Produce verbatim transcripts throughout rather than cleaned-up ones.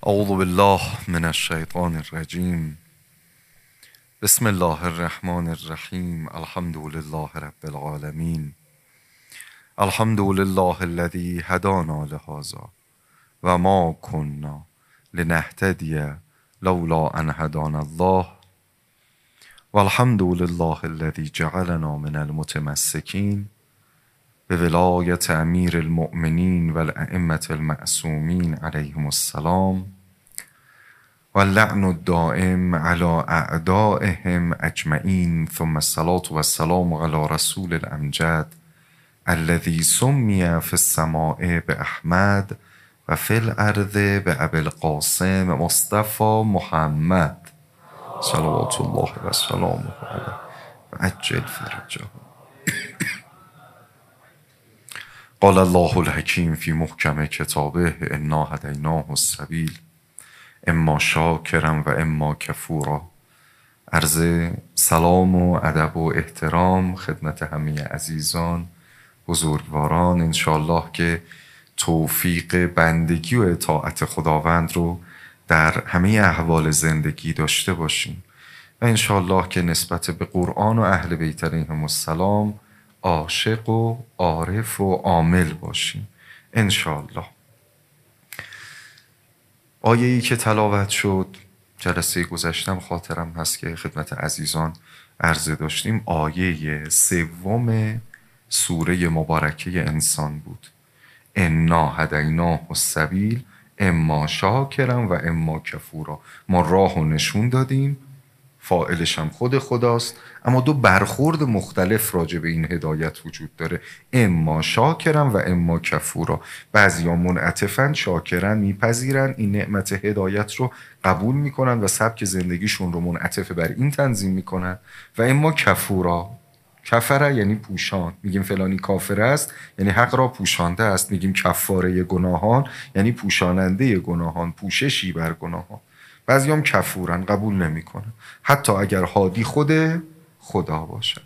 اعوذ بالله من الشیطان الرجیم. بسم الله الرحمن الرحیم. الحمد لله رب العالمین. الحمد لله الذي هدانا لهذا و ما كنا لنهتدی لولا ان هدانا الله والحمد لله الذي جعلنا من المتمسكين بولایت امیر المؤمنین و الائمة المعصومین علیهم السلام و اللعن الدائم على اعدائهم اجمعین. ثم الصلاة والسلام على رسول الامجد الذي سمي في السماء باحمد و فی الارض بابی القاسم مصطفى محمد صلوات الله و سلامه علیه و عجل فرجه. قال الله الحکیم فی محکم کتابه انا هدیناه السبیل اما شاکرا و اما کفورا. عرض سلام و ادب و احترام خدمت همه عزیزان بزرگواران. انشاءالله که توفیق بندگی و اطاعت خداوند رو در همه احوال زندگی داشته باشیم و انشاءالله که نسبت به قرآن و اهل بیت علیهم السلام عاشق و عارف و عامل باشیم انشاءالله. آیه‌ای که تلاوت شد جلسه گذشتم خاطرم هست که خدمت عزیزان عرضه داشتیم، آیه سوم سوره مبارکه انسان بود. انا هدیناه السبیل اما شاکرا و اما کفورا. ما راهو نشون دادیم، فاعلش هم خود خداست، اما دو برخورد مختلف راجع به این هدایت وجود داره، اما شاکرن و اما کفورا. بعضیا منعطفن، شاکرن میپذیرن این نعمت هدایت رو قبول میکنن و سبک زندگیشون رو منعطف بر این تنظیم میکنن، و اما کفورا، کفره یعنی پوشان، میگیم فلانی کافر است یعنی حق را پوشانده است، میگیم کفاره گناهان یعنی پوشاننده گناهان، پوششی بر گناهان. بعضی هم کفورن، قبول نمی کنن حتی اگر هادی خود خدا باشد.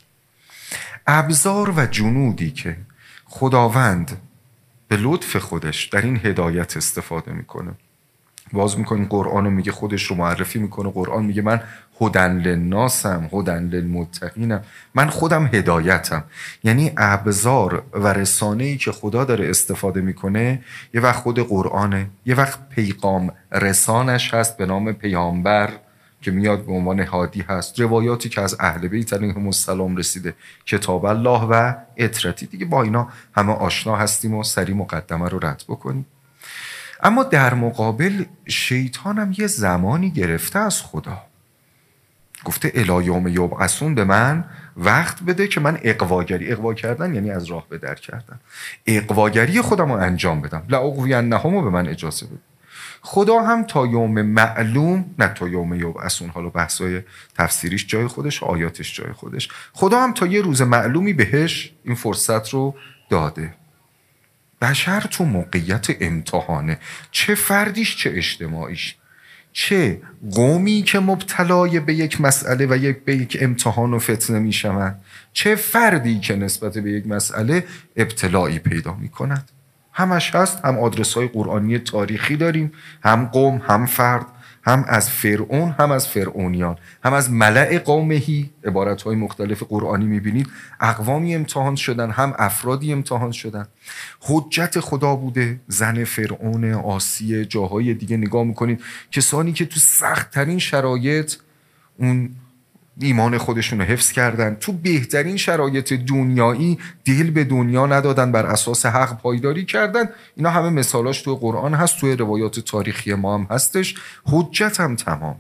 ابزار و جنودی که خداوند به لطف خودش در این هدایت استفاده میکنه، باز میکنیم قرآن رو میگه خودش رو معرفی میکنه. قرآن میگه من هدن للناسم، هدن للمتقینم، من خودم هدایتم. یعنی ابزار و رسانه‌ای که خدا داره استفاده میکنه، یه وقت خود قرآنه، یه وقت پیغام رسانش هست به نام پیامبر که میاد به عنوان هادی هست، روایاتی که از اهل بیت علیهم السلام رسیده، کتاب الله و اطرتی. دیگه با اینا همه آشنا هستیم و سری مقدمه رو رد بکنیم. اما در مقابل شیطان هم یه زمانی گرفته از خدا، گفته الی یوم یبعثون، به من وقت بده که من اغواگری، اغوا کردن یعنی از راه به در کردن، اغواگری خودم رو انجام بدم، لاغوینهم رو به من اجازه بده. خدا هم تا یوم معلوم، نه تا یوم یبعثون، حالا بحثای تفسیریش جای خودش، آیاتش جای خودش، خدا هم تا یه روز معلومی بهش این فرصت رو داده. بشر تو موقعیت امتحانه، چه فردیش چه اجتماعیش، چه قومی که مبتلای به یک مسئله و یک به یک امتحان و فتنه می شوند، چه فردی که نسبت به یک مسئله ابتلایی پیدا می کند. همش هست، هم آدرس های قرآنی تاریخی داریم، هم قوم، هم فرد، هم از فرعون، هم از فرعونیان، هم از ملأ قومهی، عبارت های مختلف قرآنی میبینید اقوامی امتحان شدن، هم افرادی امتحان شدن. حجت خدا بوده، زن فرعون، آسیه، جاهای دیگه نگاه میکنید، کسانی که تو سخت ترین شرایط اون ایمان خودشون رو حفظ کردن، تو بهترین شرایط دنیایی دل به دنیا ندادن، بر اساس حق پایداری کردن. اینا همه مثالاش تو قرآن هست، تو روایات تاریخی ما هم هستش. حجت هم تمامه.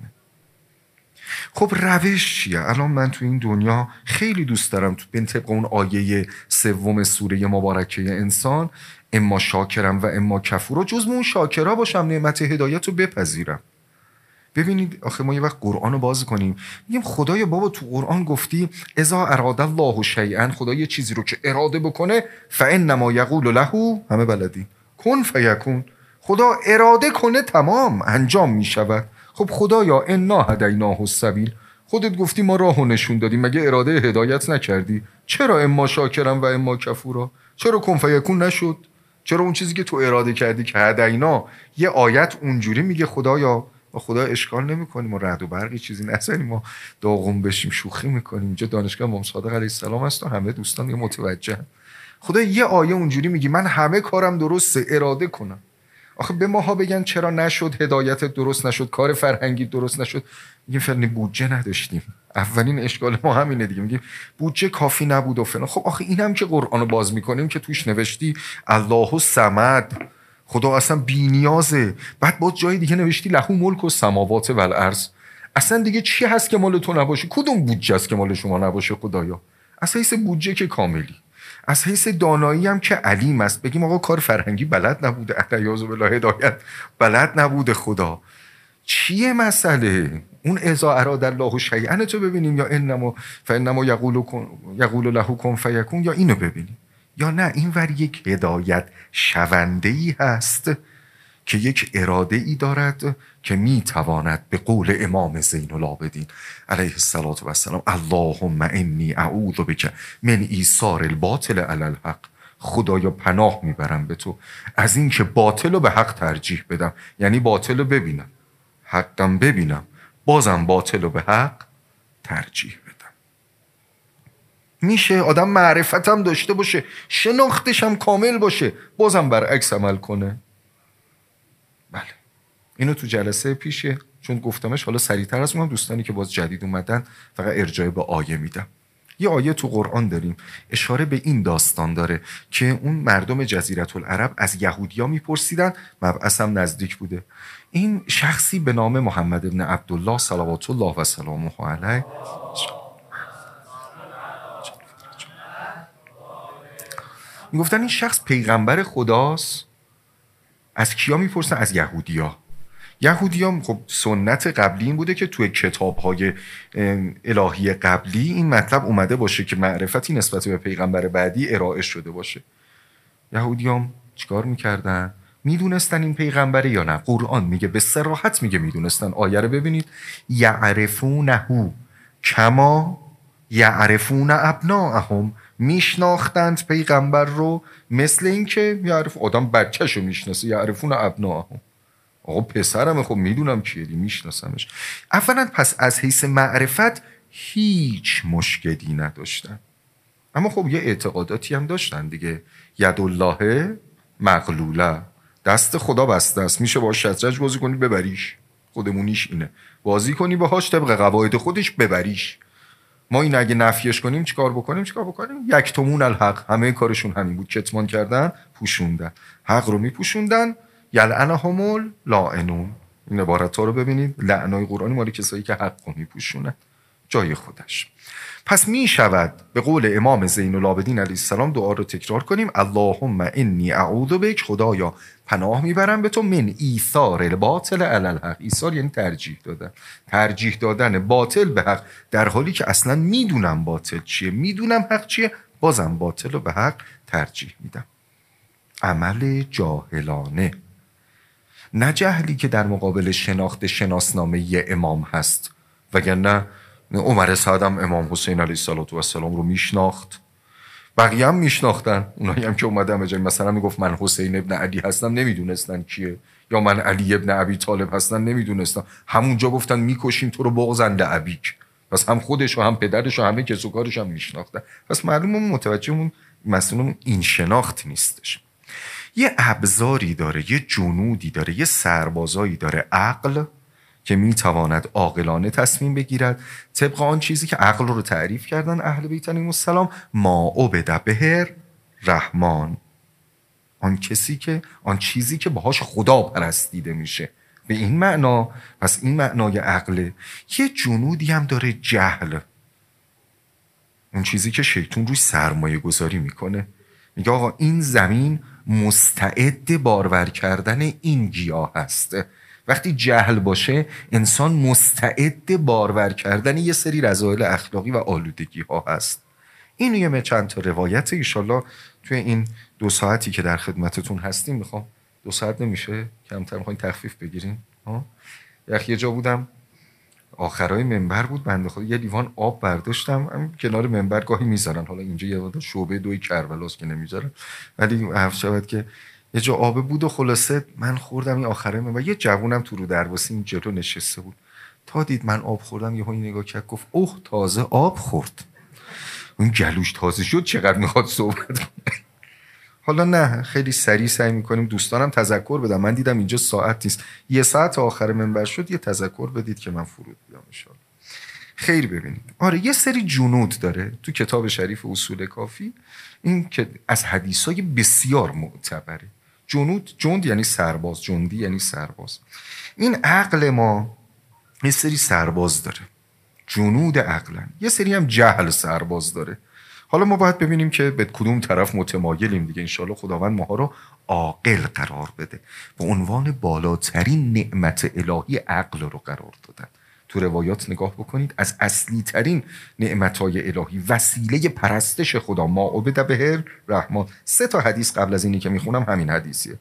خب روش چیه؟ الان من تو این دنیا خیلی دوست دارم تو طبق اون آیه سوم سوره مبارکه انسان، اما شاکرم و اما کفورا، جزو اون شاکرا باشم، نعمت هدایت رو بپذیرم. ببینید آخه ما یه وقت قرآن رو باز کنیم میگیم خدای بابا تو قرآن گفتی اذا اراد الله شیئا، خدا یه چیزی رو که اراده بکنه فانما یقول له، همه بلدی، کن فیکون. خدا اراده کنه تمام انجام می شود. خب خدایا انا هدیناه السبیل، خودت گفتی ما راهو نشون دادیم، مگه اراده هدایت نکردی؟ چرا اما شاکرم و اما کفورا؟ چرا کن فیکون نشد؟ چرا اون چیزی که تو اراده کردی که هدینا یه آیت اونجوری میگه خدایا ما خدا اشکال نمی‌کنیم، ما رعد و برقی چیزی نزنیم، ما داغون بشیم شوخی میکنیم. اینجا دانشگاه امام صادق علیه السلام هست و همه دوستان یه متوجه. خدا یه آیه اونجوری میگه من همه کارم درسته اراده کنم. آخه به ماها بگن چرا نشد، هدایت درست نشد، کار فرهنگی درست نشد، میگیم فلان بودجه نداشتیم. اولین اشکال ما همینه دیگه، میگیم بودجه کافی نبود و فلان. خب آخه اینم که قرآنو باز میکنیم که توش نوشتی الله الصمد، خدا اصلا بی‌نیازه. بعد باز جای دیگه نوشتی له ملک السماوات و الارض. اصلا دیگه چی هست که مال تو نباشه؟ کدوم بودجه است که مال شما نباشه خدایا؟ از حیث بودجه که کاملی، از حیث دانایی هم که علیم است. بگیم آقا کار فرهنگی بلد نبوده، اعوذ بالله، هدایت بلد نبوده، خدا چیه مسئله؟ اون اذا اراد الله شیئا تو ببینیم، یا انما فانما یقول یقول له کن فیکون، یا اینو ببینیم، یا نه این ور یک هدایت شونده ای هست که یک اراده ای دارد که می تواند به قول امام زین العابدین علیه الصلاة و السلام اللهم انی اعوذ بک من ایثار الباطل علی الحق، خدایا پناه میبرم به تو از این که باطل رو به حق ترجیح بدم. یعنی باطل رو ببینم، حقم ببینم، بازم باطل رو به حق ترجیح بدم. میشه آدم معرفتم داشته باشه، شناختش هم کامل باشه، بازم برعکس عمل کنه؟ بله، اینو تو جلسه پیشه چون گفتمش، حالا سریعتر از اونم دوستانی که باز جدید اومدن فقط ارجاع به آیه میدم. یه آیه تو قرآن داریم اشاره به این داستان داره که اون مردم جزیره العرب از یهودیا میپرسیدن، مبعث هم نزدیک بوده. این شخصی به نام محمد ابن عبدالله صلوات الله و سلامه علیه میگفتن این شخص پیغمبر خداست. از کیا میپرسن؟ از یهودیا. یهودیا خب سنت قبلی این بوده که توی کتاب‌های الهی قبلی این مطلب اومده باشه که معرفتی نسبت به پیغمبر بعدی ارائه شده باشه. یهودیا چیکار میکردن؟ میدونستن این پیغمبره یا نه؟ قرآن میگه به صراحت میگه میدونستن. آیه رو ببینید، یعرفونه کما یعرفون ابناءهم، میشناختند پیغمبر رو مثل این که یعرف آدم بچه‌شو میشناسه. یعرفون ابناءهم، آقا پسرمه، خب میدونم کیه دی، میشناسمش. اولا پس از حیث معرفت هیچ مشکلی نداشتن، اما خب یه اعتقاداتی هم داشتن دیگه. یدالله مغلوله، دست خدا بسته است، میشه باهاش شطرنج بازی کنی ببریش، خودمونیش اینه، بازی کنی باهاش طبق قواعد خودش ببریش. ما این اگه نفیش کنیم چیکار بکنیم؟ چیکار بکنیم؟ یک تومون الحق، همه کارشون همین بود، کتمان کردن، پوشوندن، حق رو میپوشوندن. یلعنهم اللاعنون، این عبارت ها رو ببینید، لعنای قرآنی مالی کسایی که حق رو میپوشونن جای خودش. پس می شود به قول امام زین العابدین علیه السلام دعا رو تکرار کنیم، اللهم انی اعوذ بک، خدایا پناه میبرم به تو، من ایثار الباطل علی الحق. ایثار یعنی ترجیح دادن، ترجیح دادن باطل به حق، در حالی که اصلا میدونم باطل چیه، میدونم حق چیه، بازم باطل رو به حق ترجیح میدم. عمل جاهلانه، نه جهلی که در مقابل شناخت شناسنامه امام هست. وگرنه عمر سعدم امام حسین علیه السلام رو میشناخت، بقیه هم میشناختن، اونایی هم که اومدن به جای مثلا میگفت من حسین ابن علی هستم نمیدونستن کیه، یا من علی ابن ابی طالب هستم نمیدونستن. همونجا گفتن میکشیم تو رو بغضن لعبیک، پس هم خودش و هم پدرش و همه کس و کارش هم میشناختن. پس معلومه متوجهمون مسئولمون این شناخت نیستش. یه ابزاری داره، یه جنودی داره، یه سربازایی داره، عقل، که میتواند عاقلانه تصمیم بگیرد طبق آن چیزی که عقل رو تعریف کردن اهل بیت علیهم السلام، ما عبد به رحمان، آن کسی که آن چیزی که باهاش خدا پرستیده میشه، به این معنا. پس این معنای عقله. یه جنودی هم داره، جهل، اون چیزی که شیطان روش سرمایه گذاری میکنه، میگه آقا این زمین مستعد بارور کردن این گیاه هست. وقتی جهل باشه انسان مستعد بارور کردن یه سری رذایل اخلاقی و آلودگی ها هست. اینو یه چند تا روایت ایشالله توی این دو ساعتی که در خدمتتون هستیم، میخوام دو ساعت نمیشه کمتر، میخواین تخفیف بگیرین ها. یه جا بودم آخرای منبر بود، بنده خدا یه لیوان آب برداشتم، هم کنار منبر گاهی میذارن، حالا اینجا یه وقت شعبه دوی کربلاست که نمیذارن، ولی عرض شود که یه جا آبه بود و خلاصه من خوردم این آخره من و یه جوونم تو رو درواسی این جلو نشسته بود. تا دید من آب خوردم یهو نگاه کرد گفت اوه تازه آب خورد. اون جلوش تازه شد چقدر میخواد صحبت کنه. حالا نه خیلی سریع سعی میکنیم دوستانم تذکر بدم. من دیدم اینجا ساعت نیست، یه ساعت آخر منبر شد، یه تذکر بدید که من فرود بیام ان شاءالله. خیر ببینید. آره یه سری جنود داره تو کتاب شریف اصول کافی، این که از حدیثای بسیار معتبره. جنود، جند یعنی سرباز، جندی یعنی سرباز. این عقل ما یه سری سرباز داره، جنود عقلن، یه سری هم جهل سرباز داره. حالا ما باید ببینیم که به کدوم طرف متمایلیم دیگه. انشالله خداوند ماها رو عاقل قرار بده. به عنوان بالاترین نعمت الهی عقل رو قرار دادن. تو روایات نگاه بکنید از اصلی ترین نعمتهای الهی، وسیله پرستش خدا، ما عبد به الرحمن. سه تا حدیث قبل از اینی که میخونم همین حدیثیه.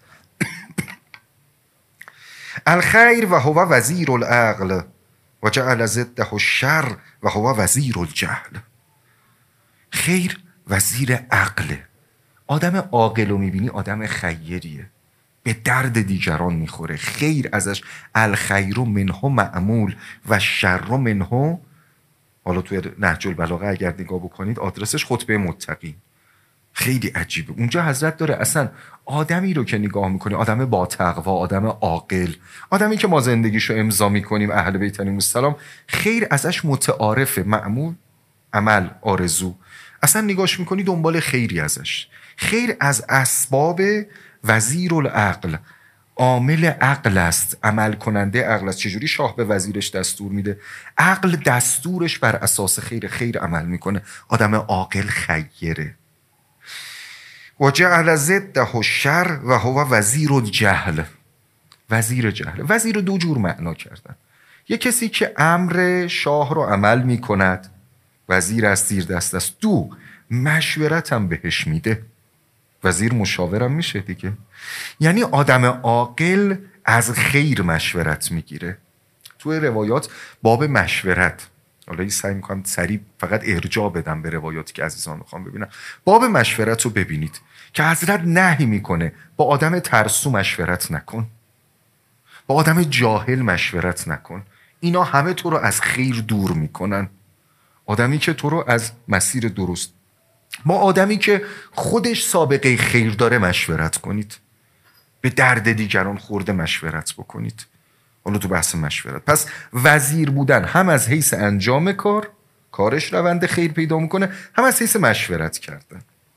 الخیر و هو وزیر العقل و جعل ضده الشر و هو وزیر الجهل. خیر وزیر عقله. آدم عاقل رو میبینی آدم خیریه، به درد دیگران میخوره. خیر ازش الخیر منه معمول و شر منه، حالا توی نهج البلاغه اگر نگاه بکنید آدرسش خطبه متقین. خیلی عجیبه. اونجا حضرت داره اصلا آدمی رو که نگاه میکنی، آدم با تقوا، آدم عاقل، آدمی که ما زندگیشو امضا میکنیم اهل بیت علیهم السلام، خیر ازش متعارفه، معمول، عمل، آرزو. اصلا نگاش میکنی دنبال خیری ازش. خیر از اسباب وزیر العقل، عامل عقل است، عمل کننده عقل است. چجوری شاه به وزیرش دستور میده؟ عقل دستورش بر اساس خیر، خیر عمل میکنه. آدم عاقل خیره. و جعل ضده الشر و هو وزیر الجهل. وزیر جهل. وزیر رو دو جور معنا کردن. یه کسی که امر شاه رو عمل میکند، وزیر از زیر دست است. دو، مشورت هم بهش میده، وزیر مشاورم میشه دیگه. یعنی آدم عاقل از خیر مشورت میگیره. توی روایات باب مشورت، حالا این سعی میکنم سریع فقط ارجاع بدم به روایاتی که عزیزان میخوام ببینم. باب مشورت رو ببینید که حضرت نهی میکنه با آدم ترسو مشورت نکن، با آدم جاهل مشورت نکن. اینا همه تو رو از خیر دور میکنن. آدمی که تو رو از مسیر درست، با آدمی که خودش سابقه خیر داره مشورت کنید، به درد دیگران خورده مشورت بکنید. حالا تو بحث مشورت، پس وزیر بودن هم از حیث انجام کار، کارش روند خیر پیدا میکنه، هم از حیث مشورت کردن.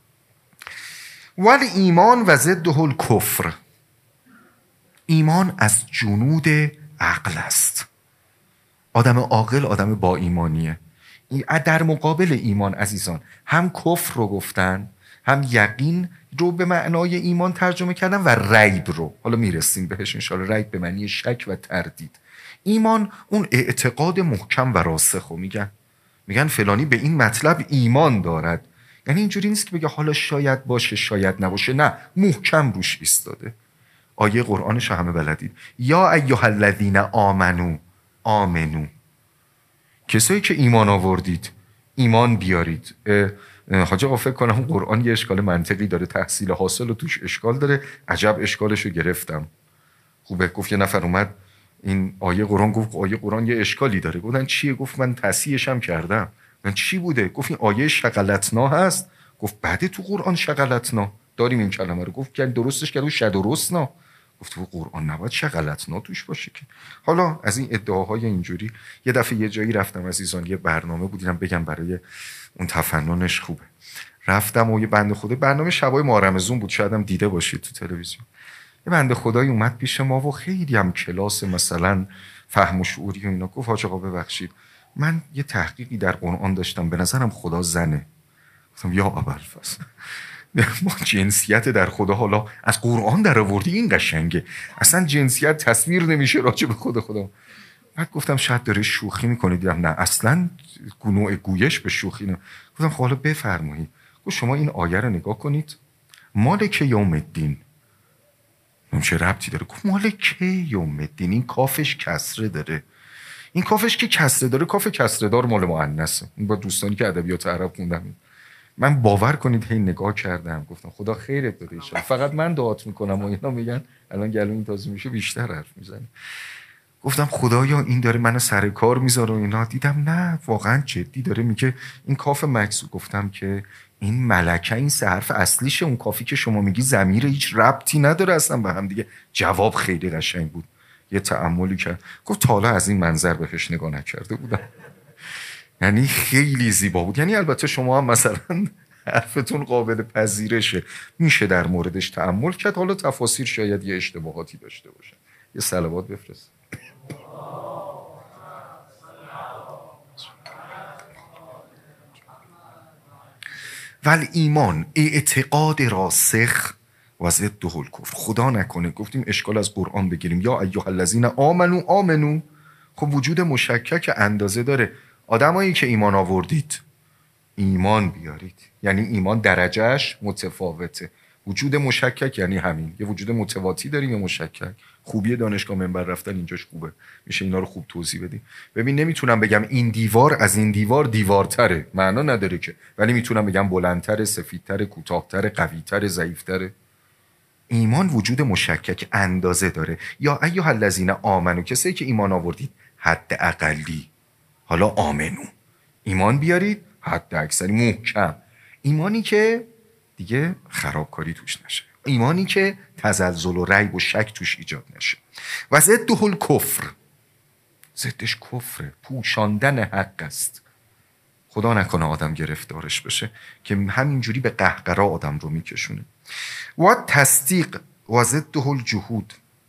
ولی ایمان و ضده الکفر. ایمان از جنود عقل است. آدم عاقل آدم با ایمانیه. در مقابل ایمان عزیزان هم کفر رو گفتن، هم یقین رو به معنای ایمان ترجمه کردن و ریب رو. حالا میرسیم بهش انشاءالله. ریب به معنی شک و تردید. ایمان اون اعتقاد محکم و راسخ رو میگن. میگن فلانی به این مطلب ایمان دارد. یعنی اینجوری نیست که بگه حالا شاید باشه شاید نباشه، نه، محکم روش ایستاده. آیه قرآنش همه بلدید. یا ایها الذین آمنو آمنو. کسایی که ایمان آوردید ایمان بیارید. حاجی آقا فکر کنم قرآن یه اشکال منطقی داره، تحصیل حاصل و توش اشکال داره. عجب اشکالشو گرفتم. خوبه گفت یه نفر اومد این آیه قرآن گفت آیه قرآن یه اشکالی داره. گفتن چیه؟ گفت من تصحیحش هم کردم. من چی بوده؟ گفت این آیه شغلتنا هست. گفت بعد تو قرآن شغلتنا داریم این کلمه رو. گفت که درستش کرد شدرسنا. گفت تو قرآن نباید شغلتنا توش باشه که. حالا از این ادعاهای اینجوری یه دفعه یه جایی رفتم عزیزان، یه برنامه بودیم بگم برای اون تفننش خوبه. رفتم و یه بنده خدا، برنامه شبای ماه رمضان بود، شاید هم دیده باشید تو تلویزیون. یه بنده خدایی اومد پیش ما و خیلی هم کلاس مثلا فهم و شعوری و اینا. گفت حاج آقا ببخشید من یه تحقیقی در قرآن داشتم، به نظرم خدا زنه. گفتم یا ابوالفضل ما جنسیت در خدا حالا از قرآن در آوردی، این قشنگه. اصلا جنسیت تصویر نمیشه راجع به خدا خدا. بعد گفتم شاید داره شوخی میکنه. دیدم نه اصلا نوع گویش به شوخی نه. گفتم خب حالا بفرمایید. گفت شما این آیه رو نگاه کنید، مالک یوم الدین. اون چه ربطی داره؟ گفت مالک یوم الدین، این کافش کسره داره. این کافش که کسره داره، کاف کسره دار مال مؤنثه. این با دوستانی که ادبیات عرب خوندن من باور کنید هی نگاه کردم، گفتم خدا خیرت بده ایشان، فقط من دعات میکنم و اینا میگن الان گلوی تازه میشه بیشتر حرف میزنه. گفتم خدایا این داره منو سر کار میذاره و اینا. دیدم نه واقعا جدی داره میگه این کاف مکسو. گفتم که این ملکه این سه حرف اصلیشه، اون کافی که شما میگی ضمیر هیچ ربطی نداره اصلا به هم دیگه. جواب خیلی قشنگ بود، یه تأملی کرد، گفت تا حالا از این منظر بهش نگاه نکرده بودم. یعنی خیلی زیبا بود. یعنی البته شما هم مثلا حرفتون قابل پذیرشه، میشه در موردش تأمل کرد، حالا تفاسیر شاید یه اشتباهاتی داشته باشه. یه صلوات بفرست. ولی ایمان اعتقاد راسخ و ضده الکفر. خدا نکنه گفتیم اشکال از قرآن بگیریم یا ایها الذین آمنو آمنو. خب وجود مشکک اندازه داره. آدمایی که ایمان آوردید ایمان بیارید، یعنی ایمان درجهش متفاوته. وجود مشکک یعنی همین، یه وجود متواتی داریم یه مشکک. خوبی دانشگاه منبر رفتن اینجاش خوبه، میشه اینا رو خوب توضیح بدیم. ببین نمیتونم بگم این دیوار از این دیوار دیوارتره، معنا نداره که، ولی میتونم بگم بلندتره، سفیدتره، کوتاهتره، قویتره، ضعیفتره. ایمان وجود مشکک اندازه داره. یا ایها الذین آمنو، کسایی که ایمان آوردید حد اقلی، حالا آمنو ایمان بیارید، حد اکثری محکم، ایمانی که دیگه خرابکاری توش نشه، ایمانی که تزلزل و ریب و شک توش ایجاد نشه. و ضده الکفر، ضدش کفره، پوشاندن حق است. خدا نکنه آدم گرفتارش بشه که همینجوری به قهقرا آدم رو میکشونه. و تصدیق و ضده الجحود،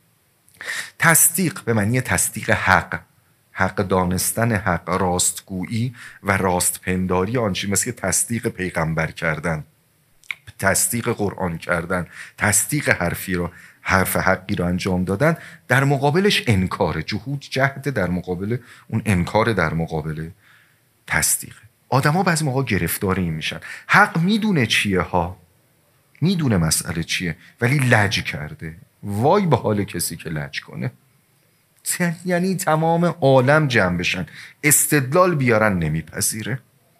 تصدیق به معنی تصدیق حق، حق دانستن حق، راستگویی و راستپنداری آن چیز، مثل تصدیق پیغمبر کردن، تصدیق قرآن کردن، تصدیق حرفی رو، حرف حقی رو انجام دادن. در مقابلش انکار، جهود جهد در مقابل اون انکار، در مقابل تصدیق. آدم ها بعضی موقع گرفتار این میشن، حق میدونه چیه ها، میدونه مسئله چیه ولی لج کرده. وای به حال کسی که لج کنه. یعنی تمام عالم جمع بشن استدلال بیارن نمیپذیره.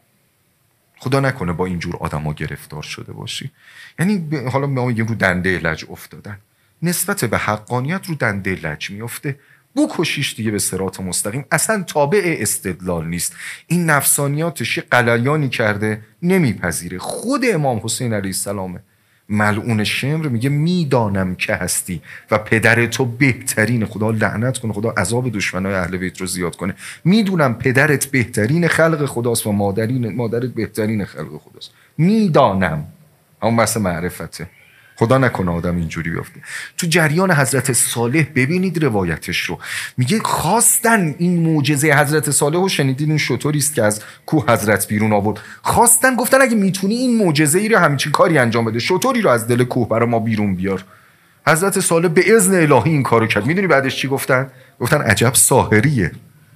خدا نکنه با اینجور آدم ها گرفتار شده باشی. یعنی حالا ما میگیم رو دنده لج افتادن، نسبت به حقانیت رو دنده لج میفته. بکشیش دیگه به صراط مستقیم، اصلا تابع استدلال نیست. این نفسانیاتش یه غلیانی کرده نمیپذیره. خود امام حسین علیه السلام ملعون شمر میگه میدانم که هستی و پدر تو بهترین، خدا لعنت کنه، خدا عذاب دشمنای اهل بیت رو زیاد کنه، میدونم پدرت بهترین خلق خداست و مادرین مادرت بهترین خلق خداست، میدانم. همون بحث معرفته. خدا نکنه آدم اینجوری بیفته. تو جریان حضرت صالح ببینید روایتش رو، میگه خواستن این معجزه حضرت صالح رو شنیدید، این شطوری است که از کوه حضرت بیرون آورد، خواستن گفتن اگه میتونی این معجزه ای رو همچین کاری انجام بده، شطوری رو از دل کوه برای ما بیرون بیار. حضرت صالح به اذن الهی این کارو کرد. میدونی بعدش چی گفتن؟ گفتن عجب ساحریه،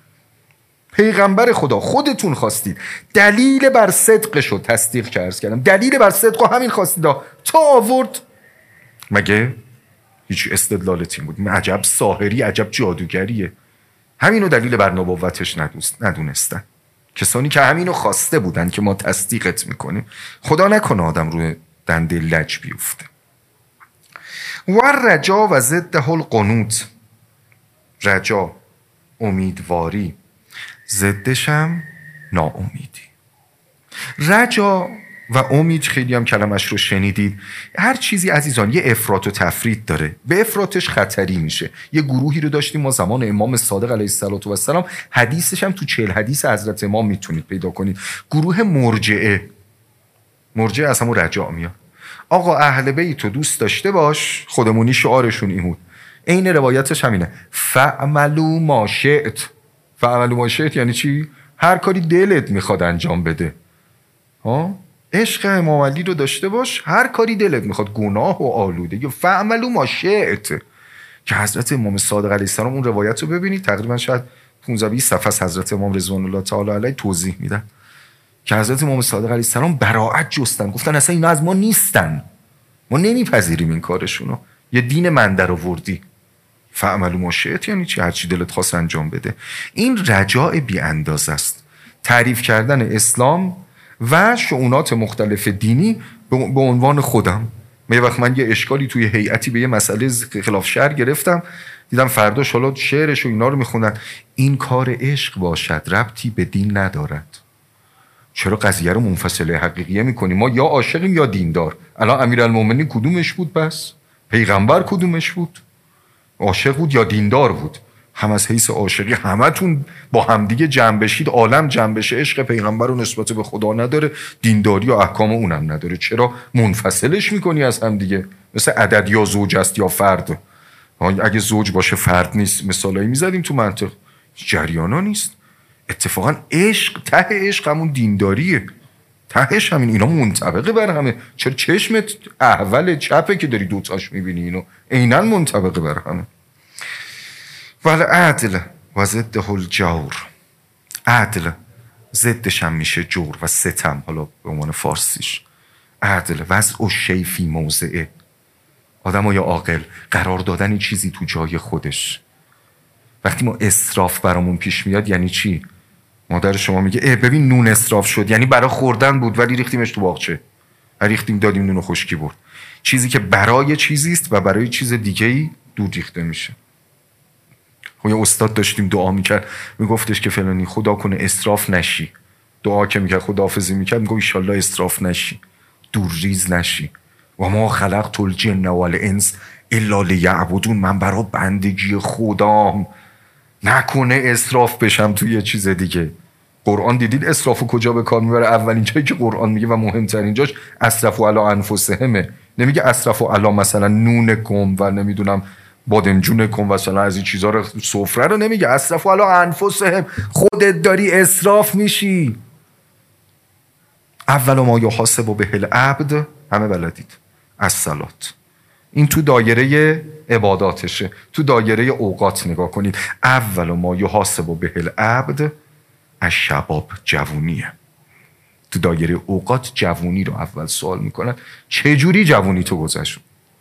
پیغمبر خدا، خودتون خواستید، دلیل بر صدقشو تصدیق که عرض کردم، دلیل بر صدقو همین خواستید تا آورد. مگه هیچ استدلال تیم بود؟ عجب ساحری، عجب جادوگریه. همینو دلیل بر نبوتش ندونستن کسانی که همینو خواسته بودن که ما تصدیقت میکنیم. خدا نکنه آدم روی دنده لج بیفته. و رجا و ضده القنوط، رجا امیدواری، ضدشم ناامیدی. رجا و امید خیلی هم کلمش رو شنیدید. هر چیزی عزیزان یه افراط و تفرید داره، به افراطش خطری میشه. یه گروهی رو داشتیم ما زمان امام صادق علیه السلام، حدیثش هم تو چهل حدیث حضرت امام میتونید پیدا کنید. گروه مرجعه، مرجعه از همون رجا میاد. آقا اهل بیت رو دوست داشته باش، خودمونی شعارشون این بود. عین روایتش همینه، فعملوا ما شئت. فعملوا ما شئت یعنی چی؟ هر کاری دلت میخواد انجام بده. ها؟ عشق امام علی رو داشته باش، هر کاری دلت میخواد، گناه و آلودگی، فعملوا ما شئت. که حضرت امام صادق علیه السلام اون روایت رو ببینید، تقریبا شاید پانزده بیست صفحه از حضرت امام رضوان الله تعالی علیه توضیح میدن که حضرت امام صادق علیه السلام براءت جستن، گفتن اصلا اینا از ما نیستن، ما نمیپذیریم این کارشونو، یه دین من در آوردی. فعملوا ما شئت یعنی چی؟ هر چی دلت خواست انجام بده. این رجاء بی اندازه است. تعریف کردن اسلام و شؤونات مختلف دینی به عنوان خودم. یه وقت من یه اشکالی توی هیئتی به یه مسئله خلاف شرع گرفتم، دیدم فرداش حالا شعرش و اینا رو میخوندن. این کار عشق باشد، ربطی به دین ندارد. چرا قضیه رو منفصله حقیقیه میکنیم؟ ما یا عاشقیم یا دیندار. الان امیرالمومنین کدومش بود؟ بس پیغمبر کدومش بود؟ عاشق بود یا دیندار بود؟ هم از حیث عاشقی همتون با همدیگه جمع بشید، عالم جمع بشه، عشق پیغمبر رو نسبت به خدا نداره، دینداری و احکام اونم نداره. چرا منفصلش میکنی از همدیگه؟ مثل عدد یا زوج است یا فرد. اگه زوج باشه فرد نیست، مثالایی میزدیم تو منطق، جریانا نیست. اتفاقا عشق، ته عشق همون دینداریه، تهش همین. اینا منطبقه بر همه. چرا چشمت احول چپه که داری دوتاش میبینی؟ اینو عیناً منطبقه بر همه. ولی عدل و ضده الجور، عدل ضدش هم میشه جور و ستم، حالا به عنوان فارسیش. عدل وضع الشیء فی موضعه، آدم یا عاقل قرار دادن چیزی تو جای خودش. وقتی ما اسراف برامون پیش میاد یعنی چی؟ مادر شما میگه اه ببین نون اسراف شد، یعنی برای خوردن بود ولی ریختیمش تو باغچه، ریختیم دادیم نونو خشکی برد. چیزی که برای چیزی است و برای چیز دیگه‌ای دور ریخته میشه. خب یه استاد داشتیم دعا میکرد، میگفتش که فلانی خدا کنه اسراف نشی. دعا که میکرد خداحافظی میکرد میگه ان شاءالله اسراف نشی، دور ریز نشی. و ما خلقت الجن والانس الا لیعبدون، من برای بندگی خدام، نکنه اسراف بشم توی یه چیز دیگه. قرآن دیدید اسرافو کجا به کار میبره؟ اولین جایی که قرآن میگه و مهمترین جاش اسرفوا علی انفسهمه. نمیگه اسرفوا علی مثلا نونکم و نمیدونم بادمجونکم و مثلا از این چیزا رو، سفره رو نمیگه. اسرفوا علی انفسهم، خودت داری اسراف میشی. اول ما یحاسب به العبد، همه بلدید، الصلات. این تو دایره عباداتشه. تو دایره اوقات نگاه کنید، اول ما یحاسب به العبد الشباب، جوونیه. تو دایره اوقات جوونی رو اول سوال میکنن. چجوری جوونی تو گذشت؟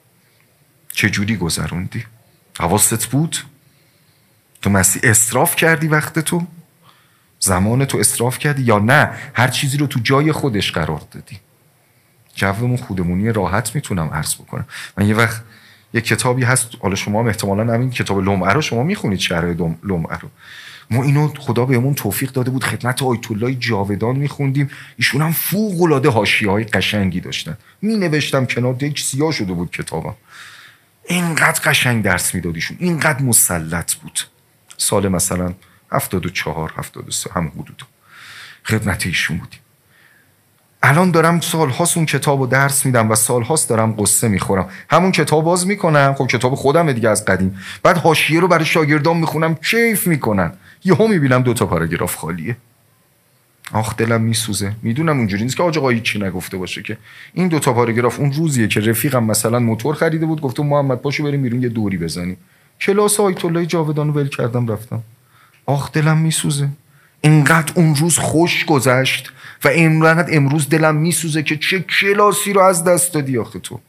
چجوری گذروندی؟ حواست بود؟ تو مسیح اسراف کردی وقت تو؟ زمان تو اسراف کردی یا نه هر چیزی رو تو جای خودش قرار دادی؟ جومون خودمونی راحت میتونم عرض بکنم. من یه وقت یه کتابی هست، حالا شما هم احتمالاً همین کتاب لمعه رو شما میخونید، شرح لمعه رو. ما اینو خدا بهمون توفیق داده بود خدمت آیت الله جاودان میخوندیم. ایشون هم فوق العاده حاشیه‌های قشنگی داشتن. مینوشتم کنار دیک سیاه شده بود کتابم. اینقدر قشنگ درس میداد ایشون، اینقدر مسلط بود. سال مثلا هفتاد و چهار هفتاد و سه هم حدود خدمت ایشون بودیم. الان دارم سالهاست اون کتابو درس میدم و سالهاست دارم قصه میخورم. همون کتاب باز میکنم، خب کتاب خودمه دیگه از قدیم، بعد حاشیه رو برای شاگردان میخونم، کیف میکنن. یهو میبینم دو تا پاراگراف خالیه. آخ دلم میسوزه. میدونم اونجوری نیست که آقا آقا هیچی نگفته باشه، که این دو تا پاراگراف اون روزیه که رفیقم مثلا موتور خریده بود، گفتم محمد پاشو بریم بیرون یه دوری بزنیم. کلاس آیت الله جاودان ول کردم رفتم. آخ دلم میسوزه. اینقدر اون روز خوش گذشت و اینقدر امروز دلم میسوزه که چه کلاسی رو از دست دادی آخه تو.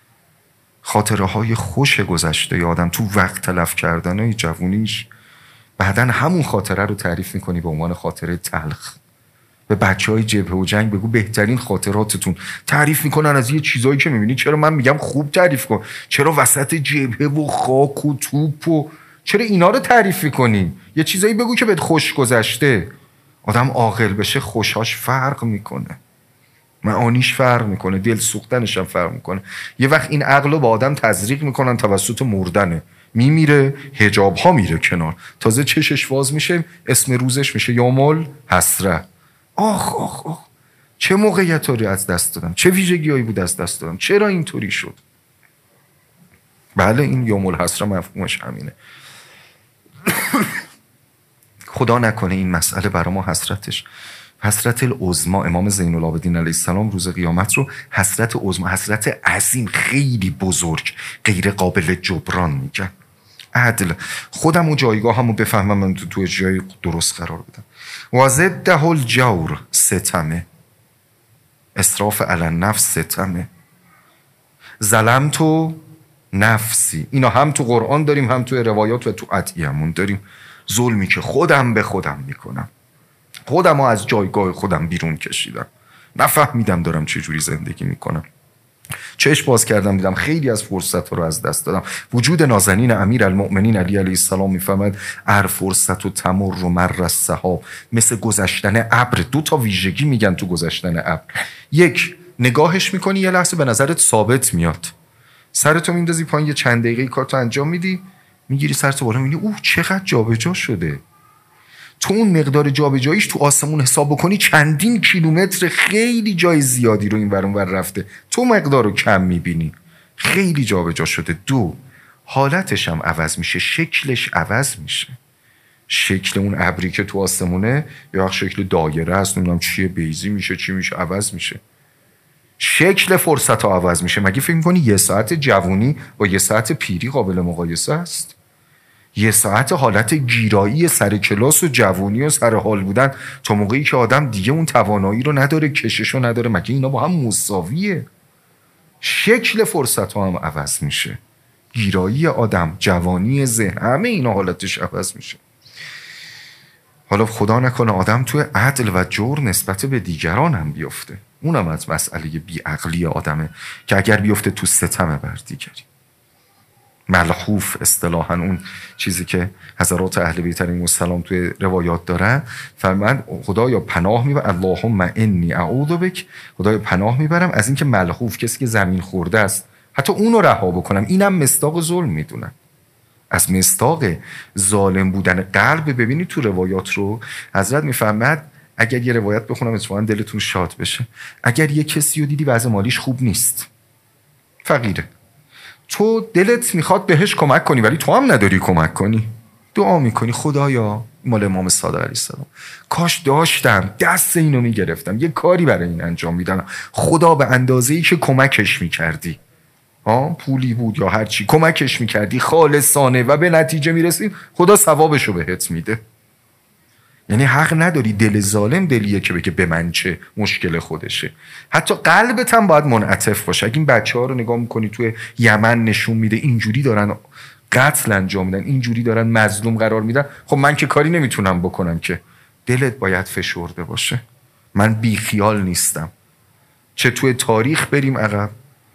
خاطره های خوش گذشته یادم تو وقت تلف کردن جوونیش، بعدن همون خاطره رو تعریف میکنی به عنوان خاطره تلخ. به بچه های جبهه و جنگ بگو بهترین خاطراتتون، تعریف میکنن از یه چیزایی که میبینی. چرا من میگم خوب تعریف کن؟ چرا وسط جبهه و خاک و توپ و چرا اینا رو تعریف میکنی؟ یه چیزایی بگو که بهت خوش گذشته. آدم عاقل بشه خوشهاش فرق میکنه، معانیش فرق میکنه، دل سوختنش هم فرق میکنه. یه وقت این عقل با آدم تزریق میکنن توسط مردنه، میمیره، حجاب ها میره کنار، تازه چشش واز میشه، اسم روزش میشه یوم الحسره. آخ آخ آخ چه موقعیت رو از دست دادم، چه ویژگی هایی بود از دست دادم، چرا اینطوری شد؟ بله این یوم الحسره مفهومش همینه. خدا نکنه این مسئله برای ما حسرتش حسرت العظمی، امام زین العابدین علیه السلام روز قیامت رو حسرت عظمی، حسرت عظیم، خیلی بزرگ، غیر قابل جبران میگن. عدل، خودم و جایگاه همو بفهمم، من تو, تو جای درست قرار بدم. و ضده الجور، ستمه، اسراف علی النفس ستمه. ظلمت نفسی، اینا هم تو قرآن داریم هم تو روایات و تو ادعیه‌مون داریم. ظلمی که خودم به خودم میکنم، خودم رو از جایگاه خودم بیرون کشیدم. نفهمیدم دارم چه جوری زندگی میکنم. چشم باز کردم دیدم خیلی از فرصت رو از دست دادم. وجود نازنین امیرالمؤمنین علی علیه السلام میفهمد ار فرصت و تمر و مر السحاب، مثل گذشتن ابر. دو تا ویژگی میگن تو گذشتن ابر. یک، نگاهش میکنی یه لحظه به نظرت ثابت میاد، سرتو میندازی پایین یه چند دقیقه کارتو انجام میدی، میگیری سرتو بالا میبینی اوه چقدر جابجا شده. تو اون مقدار جابجاییش تو آسمون حساب بکنی چندین کیلومتر، خیلی جای زیادی رو این ور اون ور رفته، تو مقدار رو کم میبینی، خیلی جابجا شده. دو، حالتش هم عوض میشه، شکلش عوض میشه. شکل اون ابری که تو آسمونه یا شکل دایره است، نمیدونم چیه، بیضی میشه، چی میشه، عوض میشه. شکل فرصت ها عوض میشه. مگه فکر میکنی یه ساعت جوونی با یه ساعت پیری قابل مقایسه است؟ یه ساعت حالت گیرایی سر کلاس و جوونی و سر حال بودن تا موقعی که آدم دیگه اون توانایی رو نداره، کشش رو نداره، مگه اینا با هم مساویه؟ شکل فرصت ها هم عوض میشه، گیرایی آدم، جوانی ذهن، همه اینا حالتش عوض میشه. حالا خدا نکنه آدم توی عدل و جور نسبت به دیگران هم بیفته، اونم از مسئله بیعقلی آدمه که اگر بیفته تو ستم بر دیگری. ملخوف اصطلاحاً اون چیزی که حضرات اهل بیت علیهم السلام توی روایات دارن، فرمان خدایا پناه میبرم، اللهم انی اعوذ بک، خدایا پناه میبرم از اینکه ملخوف، کسی که زمین خورده است، حتی اونو رها بکنم. اینم مصداق ظلم میدونن. از مصداق ظالم بودن قلب ببینید تو روایات رو حضرت میفرماد، اگر یه روایت بخونم اتفاقا دلتون شاد بشه، اگر یه کسی رو دیدی وضع مالیش خوب نیست، فقیره، تو دلت میخواد بهش کمک کنی ولی تو هم نداری کمک کنی، دعا میکنی خدایا، مال امام صادق علیه السلام، کاش داشتم دست اینو میگرفتم یه کاری برای این انجام میدم، خدا به اندازه‌ای که کمکش میکردی، ها پولی بود یا هر چی، کمکش میکردی خالصانه و به نتیجه میرسید، خدا ثوابشو بهت میده. یعنی حق نداری دل ظالم دلیه که بگه به من چه، مشکل خودشه. حتی قلبت هم باید منعطف باشه. اگه این بچه ها رو نگاه میکنی توی یمن نشون میده اینجوری دارن قتل انجام میدن، اینجوری دارن مظلوم قرار میدن، خب من که کاری نمیتونم بکنم که. دلت باید فشرده باشه. من بی خیال نیستم. چه توی تاریخ بریم عقب،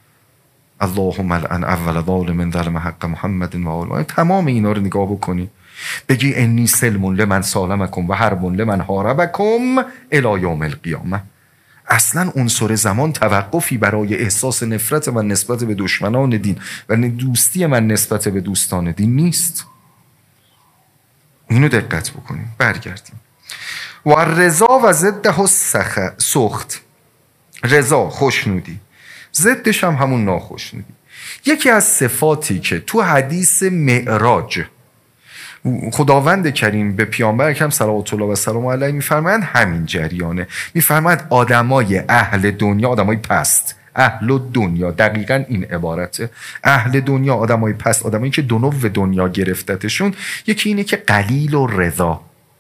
اللهم لعن اول ظالم ظلم حق محمد و آل، تمام اینا رو نگاه بکنی بگی انی سلم لمن سالمکم و حرب لمن حاربکم الی یوم القیامه. اصلا عنصر زمان توقفی برای احساس نفرت من نسبت به دشمنان دین و دوستی من نسبت به دوستان دین نیست. اینو دقت بکنیم. برگردیم. و رضا و ضده سخط. رضا خوشنودی، ضدش هم همون ناخوشنودی. یکی از صفاتی که تو حدیث معراج خداوند کریم به پیامبر اکرم صلوات الله و سلام علیه میفرمایند همین جریانه. میفرمایند آدمای اهل دنیا، آدمای پست، اهل دنیا، دقیقاً این عبارته، اهل دنیا، آدمای پست، آدمایی که دنو دنیا گرفتتشون، یکی اینه که قلیل و رضا،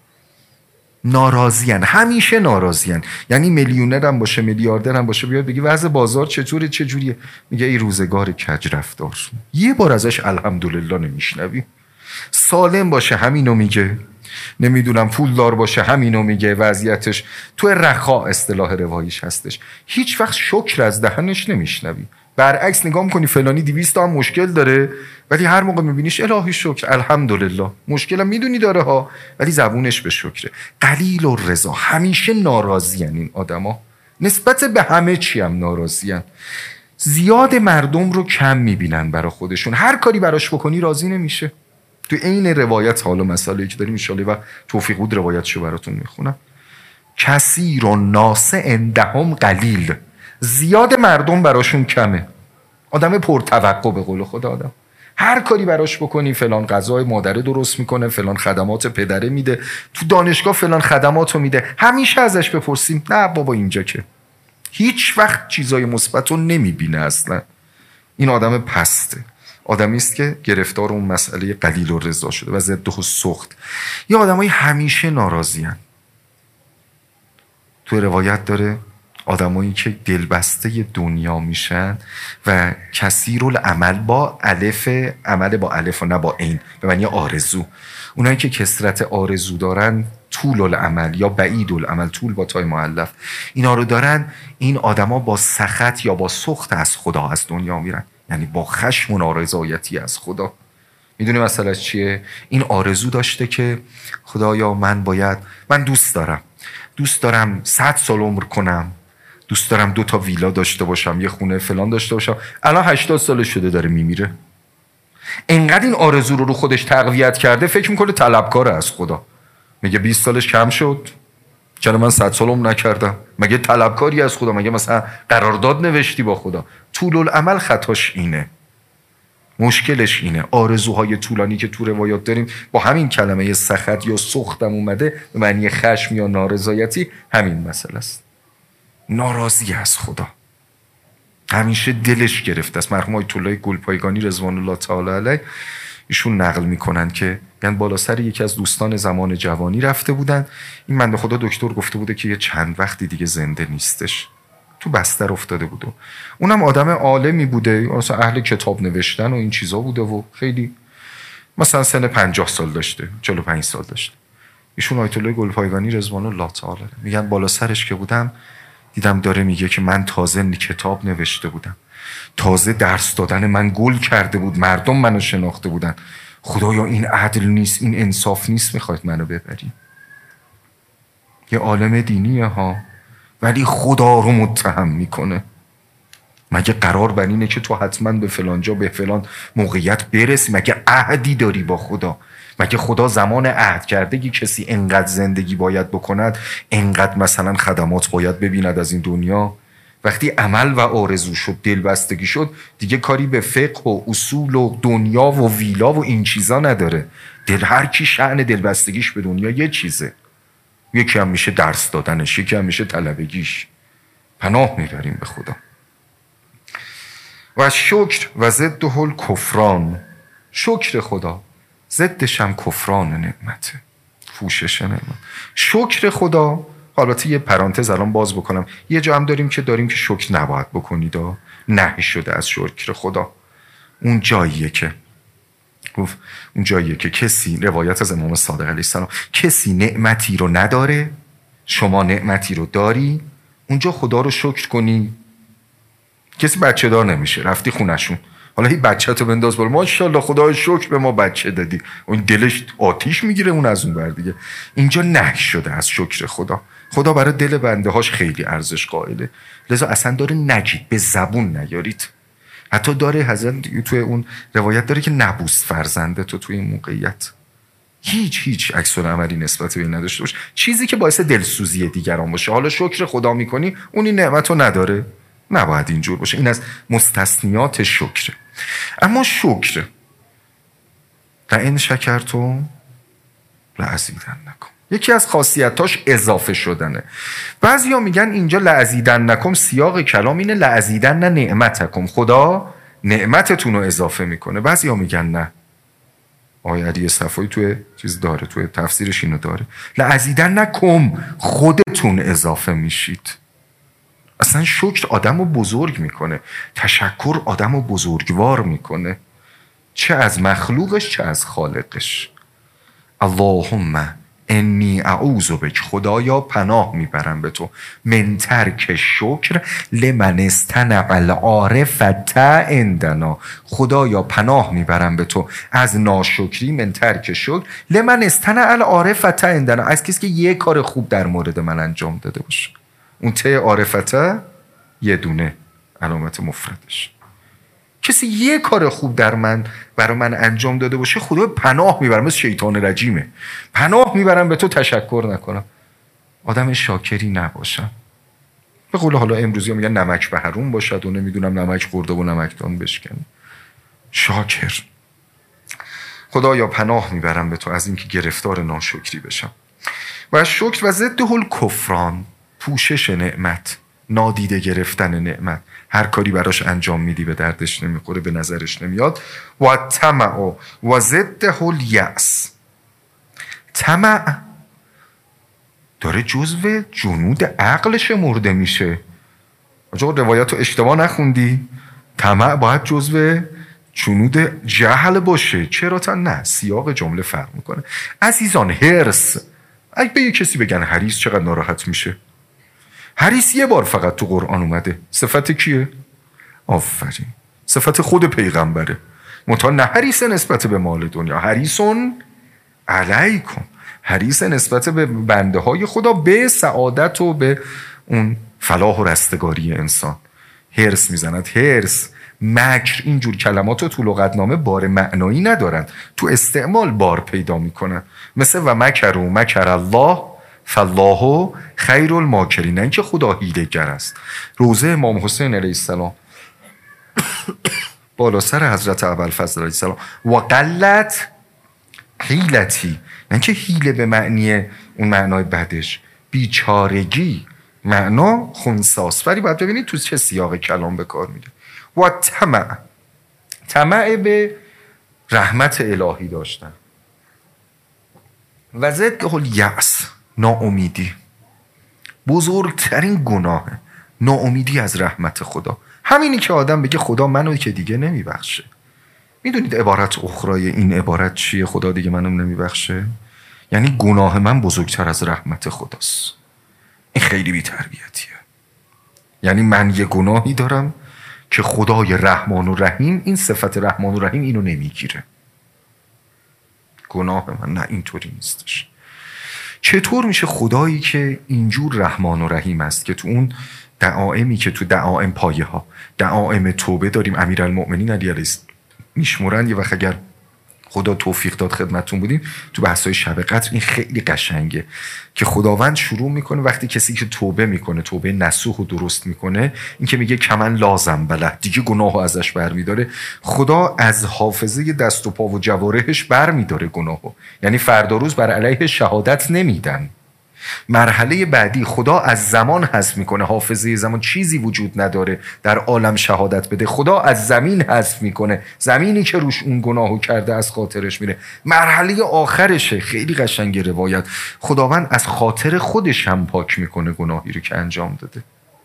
ناراضیان، همیشه ناراضیان. یعنی میلیونر هم باشه، میلیاردر هم باشه، بیاد بگی وضع بازار چطوره چجوریه، میگه این روزگار کج رفتار، یه بار ازش الحمدلله نمیشنوی. سالم باشه همینو میگه، نمیدونم پولدار باشه همینو میگه، وضعیتش تو رخا اصطلاح رواییش هستش، هیچ وقت شکر از دهنش نمیشنوی. برعکس نگاه میکنی فلانی دویست تا هم مشکل داره ولی هر موقع میبینیش الهی شکر الحمدلله، مشکلم میدونی داره ها ولی زبونش به شکره. قلیل و رضا، همیشه ناراضیان این آدما، نسبت به همه چی هم ناراضیان. زیاد مردم رو کم میبینن برای خودشون، هر کاری براش بکنی راضی نمیشه. تو این روایت، حالا مسئله که داریم انشالله و توفیق بود روایتشو براتون میخونم، کثیر الناس عندهم قلیل، زیاد مردم براشون کمه. آدم پرتوقع به قول خدا، آدم هر کاری براش بکنی، فلان غذای مادره درست میکنه، فلان خدمات پدره میده، تو دانشگاه فلان خدماتو میده، همیشه ازش بپرسیم نه بابا اینجا که، هیچ وقت چیزای مثبت رو نمیبینه اصلا. این آدم پسته، آدمی است که گرفتار اون مسئله قلیل و رضا شده و ضد و سخط. یا آدمای همیشه ناراضیان. تو روایت داره آدمایی که دلبسته دنیا میشن و کثیر العمل، با الف، عمل با الف و نه با عین، به معنی آرزو. اونایی که کثرت آرزو دارن طول العمل یا بعید العمل، طول با تای مؤلف، اینا رو دارن، این آدما با سخط یا با سخط از خدا از دنیا میرن، یعنی با خشم و نارضایتی از خدا. میدونی مسئله چیه؟ این آرزو داشته که خدایا من باید، من دوست دارم دوست دارم صد سال عمر کنم، دوست دارم دو تا ویلا داشته باشم، یه خونه فلان داشته باشم. الان هشتاد سالش شده داره میمیره. انقدر این آرزو رو رو خودش تقویت کرده فکر میکنه طلبکاره از خدا. میگه بیست سالش کم شد، چرا من صد سال عمر نکردم؟ مگه طلبکاری از خدا؟ مگه مثلا قرارداد نوشتی با خدا؟ طول العمل خطاش اینه، مشکلش اینه. آرزوهای طولانی که تو روایات داریم با همین کلمه سخط یا سختم اومده به معنی خشم یا نارضایتی، همین مسئله است. ناراضی از خدا، همیشه دلش گرفته است. مرحوم آیت الله گلپایگانی رضوان الله تعالی علیه ایشون نقل میکنن که یعنی بالا سر یکی از دوستان زمان جوانی رفته بودن. این بنده خدا دکتر گفته بوده که یه چند وقتی دیگه زنده نیستش، تو بستر افتاده بوده. اونم آدم عالمی بوده، مثلا اهل کتاب نوشتن و این چیزا بوده و خیلی مثلا سن پنجاه سال داشته، چهل و پنج سال داشته. ایشون آیت الله گلپایگانی رضوان الله تعالی میگن بالا سرش که بودم دیدم داره میگه که من تازه کتاب نوشته بودم، تازه درس دادن من گل کرده بود، مردم منو شناخته بودن. خدایا این عدل نیست، این انصاف نیست، میخواید منو ببری. یه عالم دینیه ها، ولی خدا رو متهم میکنه. مگه قرار بر اینه که تو حتما به فلان جا به فلان موقعیت برسی؟ مگه عهدی داری با خدا؟ مگه خدا زمان عهد کردگی کسی انقدر زندگی باید بکند، انقدر مثلا خدمات باید ببیند از این دنیا؟ وقتی عمل و آرزو شد، دلبستگی شد، دیگه کاری به فقه و اصول و دنیا و ویلا و این چیزا نداره. دل هر کی شأن دلبستگیش به دنیا یه چیزه، یکی هم میشه درس دادنش، یکی هم میشه طلبگیش. پناه میبریم به خدا. و شکر و ضد هل کفران، شکر خدا ضدش هم کفران نعمته، پوشش نعمت. شکر خدا، حالات یه پرانتز الان باز بکنم، یه جا هم داریم که داریم که شکر نباید بکنید، نهی شده از شکر خدا. اون جاییه که گفت اون جاییه که کسی، روایت از امام صادق علیه السلام، کسی نعمتی رو نداره، شما نعمتی رو داری، اونجا خدا رو شکر کنی. کسی بچه دار نمیشه، رفتی خونشون، حالا هی بچه تو بنداز بالا، ماشاءالله خدای شکر به ما بچه دادی، اون دلش آتیش میگیره اون از اون بر دیگه. اینجا نهی شده از شکر خدا. خدا برای دل بنده هاش خیلی ارزش قائله، لذا اصلا داره نگید، به زبون نیارید. حتی داره حضرت توی اون روایت داره که نبوست فرزنده تو توی این موقعیت، هیچ هیچ عکس العملی نسبت به این نداشته باش، چیزی که باعث دلسوزی دیگران باشه. حالا شکر خدا میکنی، اون این نعمت رو نداره، نباید اینجور باشه. این از مستثنیات شکر. اما شکر لئن شکرتم لأزیدنکم، یکی از خاصیتاش اضافه شدنه. بعضیا میگن اینجا لأزیدنکم سیاق کلام اینه لأزیدن نعمتکم، خدا نعمتتون رو اضافه میکنه. بعضیا میگن نه، آقای علی صفایی توی چیز داره، توی تفسیرش اینو داره، لأزیدنکم خودتون اضافه میشید. اصلا شکر آدم رو بزرگ میکنه، تشکر آدم رو بزرگوار میکنه، چه از مخلوقش چه از خالقش. اللهم انی اعوذ بک، خدایا پناه میبرم به تو، من ترک شکر لمن استنع العارفة عندنا، خدایا پناه میبرم به تو از ناشکری، من ترک شکر لمن استنع العارفة عندنا، از کسی که یه کار خوب در مورد من انجام داده باشه. اون ته عارفته یه دونه علامت مفردش، کسی یه کار خوب در من برای من انجام داده باشه، خدا پناه میبرم، مثل شیطان رجیمه، پناه میبرم به تو تشکر نکنم، آدم شاکری نباشم. به قول حالا امروزی ها میگن نمک به حروم باشد و نمیدونم نمک خورده و نمکدان بشکن. شاکر، خدایا پناه میبرم به تو از اینکه گرفتار ناشکری بشم. و شکر و ضد هل کفران، پوشش نعمت، نادیده گرفتن نعمت، هر کاری براش انجام میدی به دردش نمیخوره، به نظرش نمیاد. و طمع و ضد هل یأس، طمع داره جزو جنود عقل شمرده میشه. آجا روایت رو اشتباه نخوندی؟ طمع باید جزو جنود جهل باشه. چرا تا نه؟ سیاق جمله فرق میکنه. عزیزان، حرص اگه به یه کسی بگن حریص چقدر ناراحت میشه. حریص یه بار فقط تو قرآن اومده. صفت کیه؟ آفرین، صفت خود پیغمبره. منتها نه حریص نسبت به مال دنیا، حریصون علیکم، حریص نسبت به بنده های خدا، به سعادت و به اون فلاح و رستگاری انسان. هرس میزند. هرس، مکر، اینجور کلمات رو تو لغتنامه بار معنایی ندارن، تو استعمال بار پیدا میکنن. مثل و مکر و مکر الله فالله خیر الماکرین، نه اینکه خدا حیله‌گر است. روزه امام حسین علیه السلام بالا سر حضرت ابوالفضل علیه السلام. و قلت حیلتی، نه اینکه حیله به معنی اون معنای بدش، بیچارگی، معنا خنثاست، ولی باید ببینید تو چه سیاق کلام به کار میده. و طمع، طمع به رحمت الهی داشتن. و ضد الیأس، ناامیدی. بزرگترین گناه ناامیدی از رحمت خدا. همینی که آدم بگه خدا منو که دیگه نمیبخشه. میدونید عبارت اخرای این عبارت چیه؟ خدا دیگه منو نمیبخشه، یعنی گناه من بزرگتر از رحمت خداست. این خیلی بی تربیتیه. یعنی من یه گناهی دارم که خدای رحمان و رحیم، این صفت رحمان و رحیم اینو نمیگیره. گناه من نه اینطوری نیستش. چطور میشه خدایی که اینجور رحمان و رحیم است که تو اون دعائمی که تو دعائم پایه ها دعائم توبه داریم، امیرالمؤمنین علی علیه میشمرن، یه وقت اگر خدا توفیق داد خدمتتون بودیم تو بحث‌های شب قدر، این خیلی قشنگه که خداوند شروع میکنه وقتی کسی که توبه میکنه، توبه نصوح و درست میکنه، این که میگه کمن لازم بله، دیگه گناهو ازش برمیداره. خدا از حافظه دست و پا و جوارحش برمیداره گناهو، یعنی فردا روز بر علیه شهادت نمیدن. مرحله بعدی خدا از زمان حذف میکنه، حافظه زمان، چیزی وجود نداره در عالم شهادت بده. خدا از زمین حذف میکنه، زمینی که روش اون گناهو کرده از خاطرش میره. مرحله آخرشه، خیلی قشنگ روایت، خداوند از خاطر خودش هم پاک میکنه گناهی رو که انجام داده.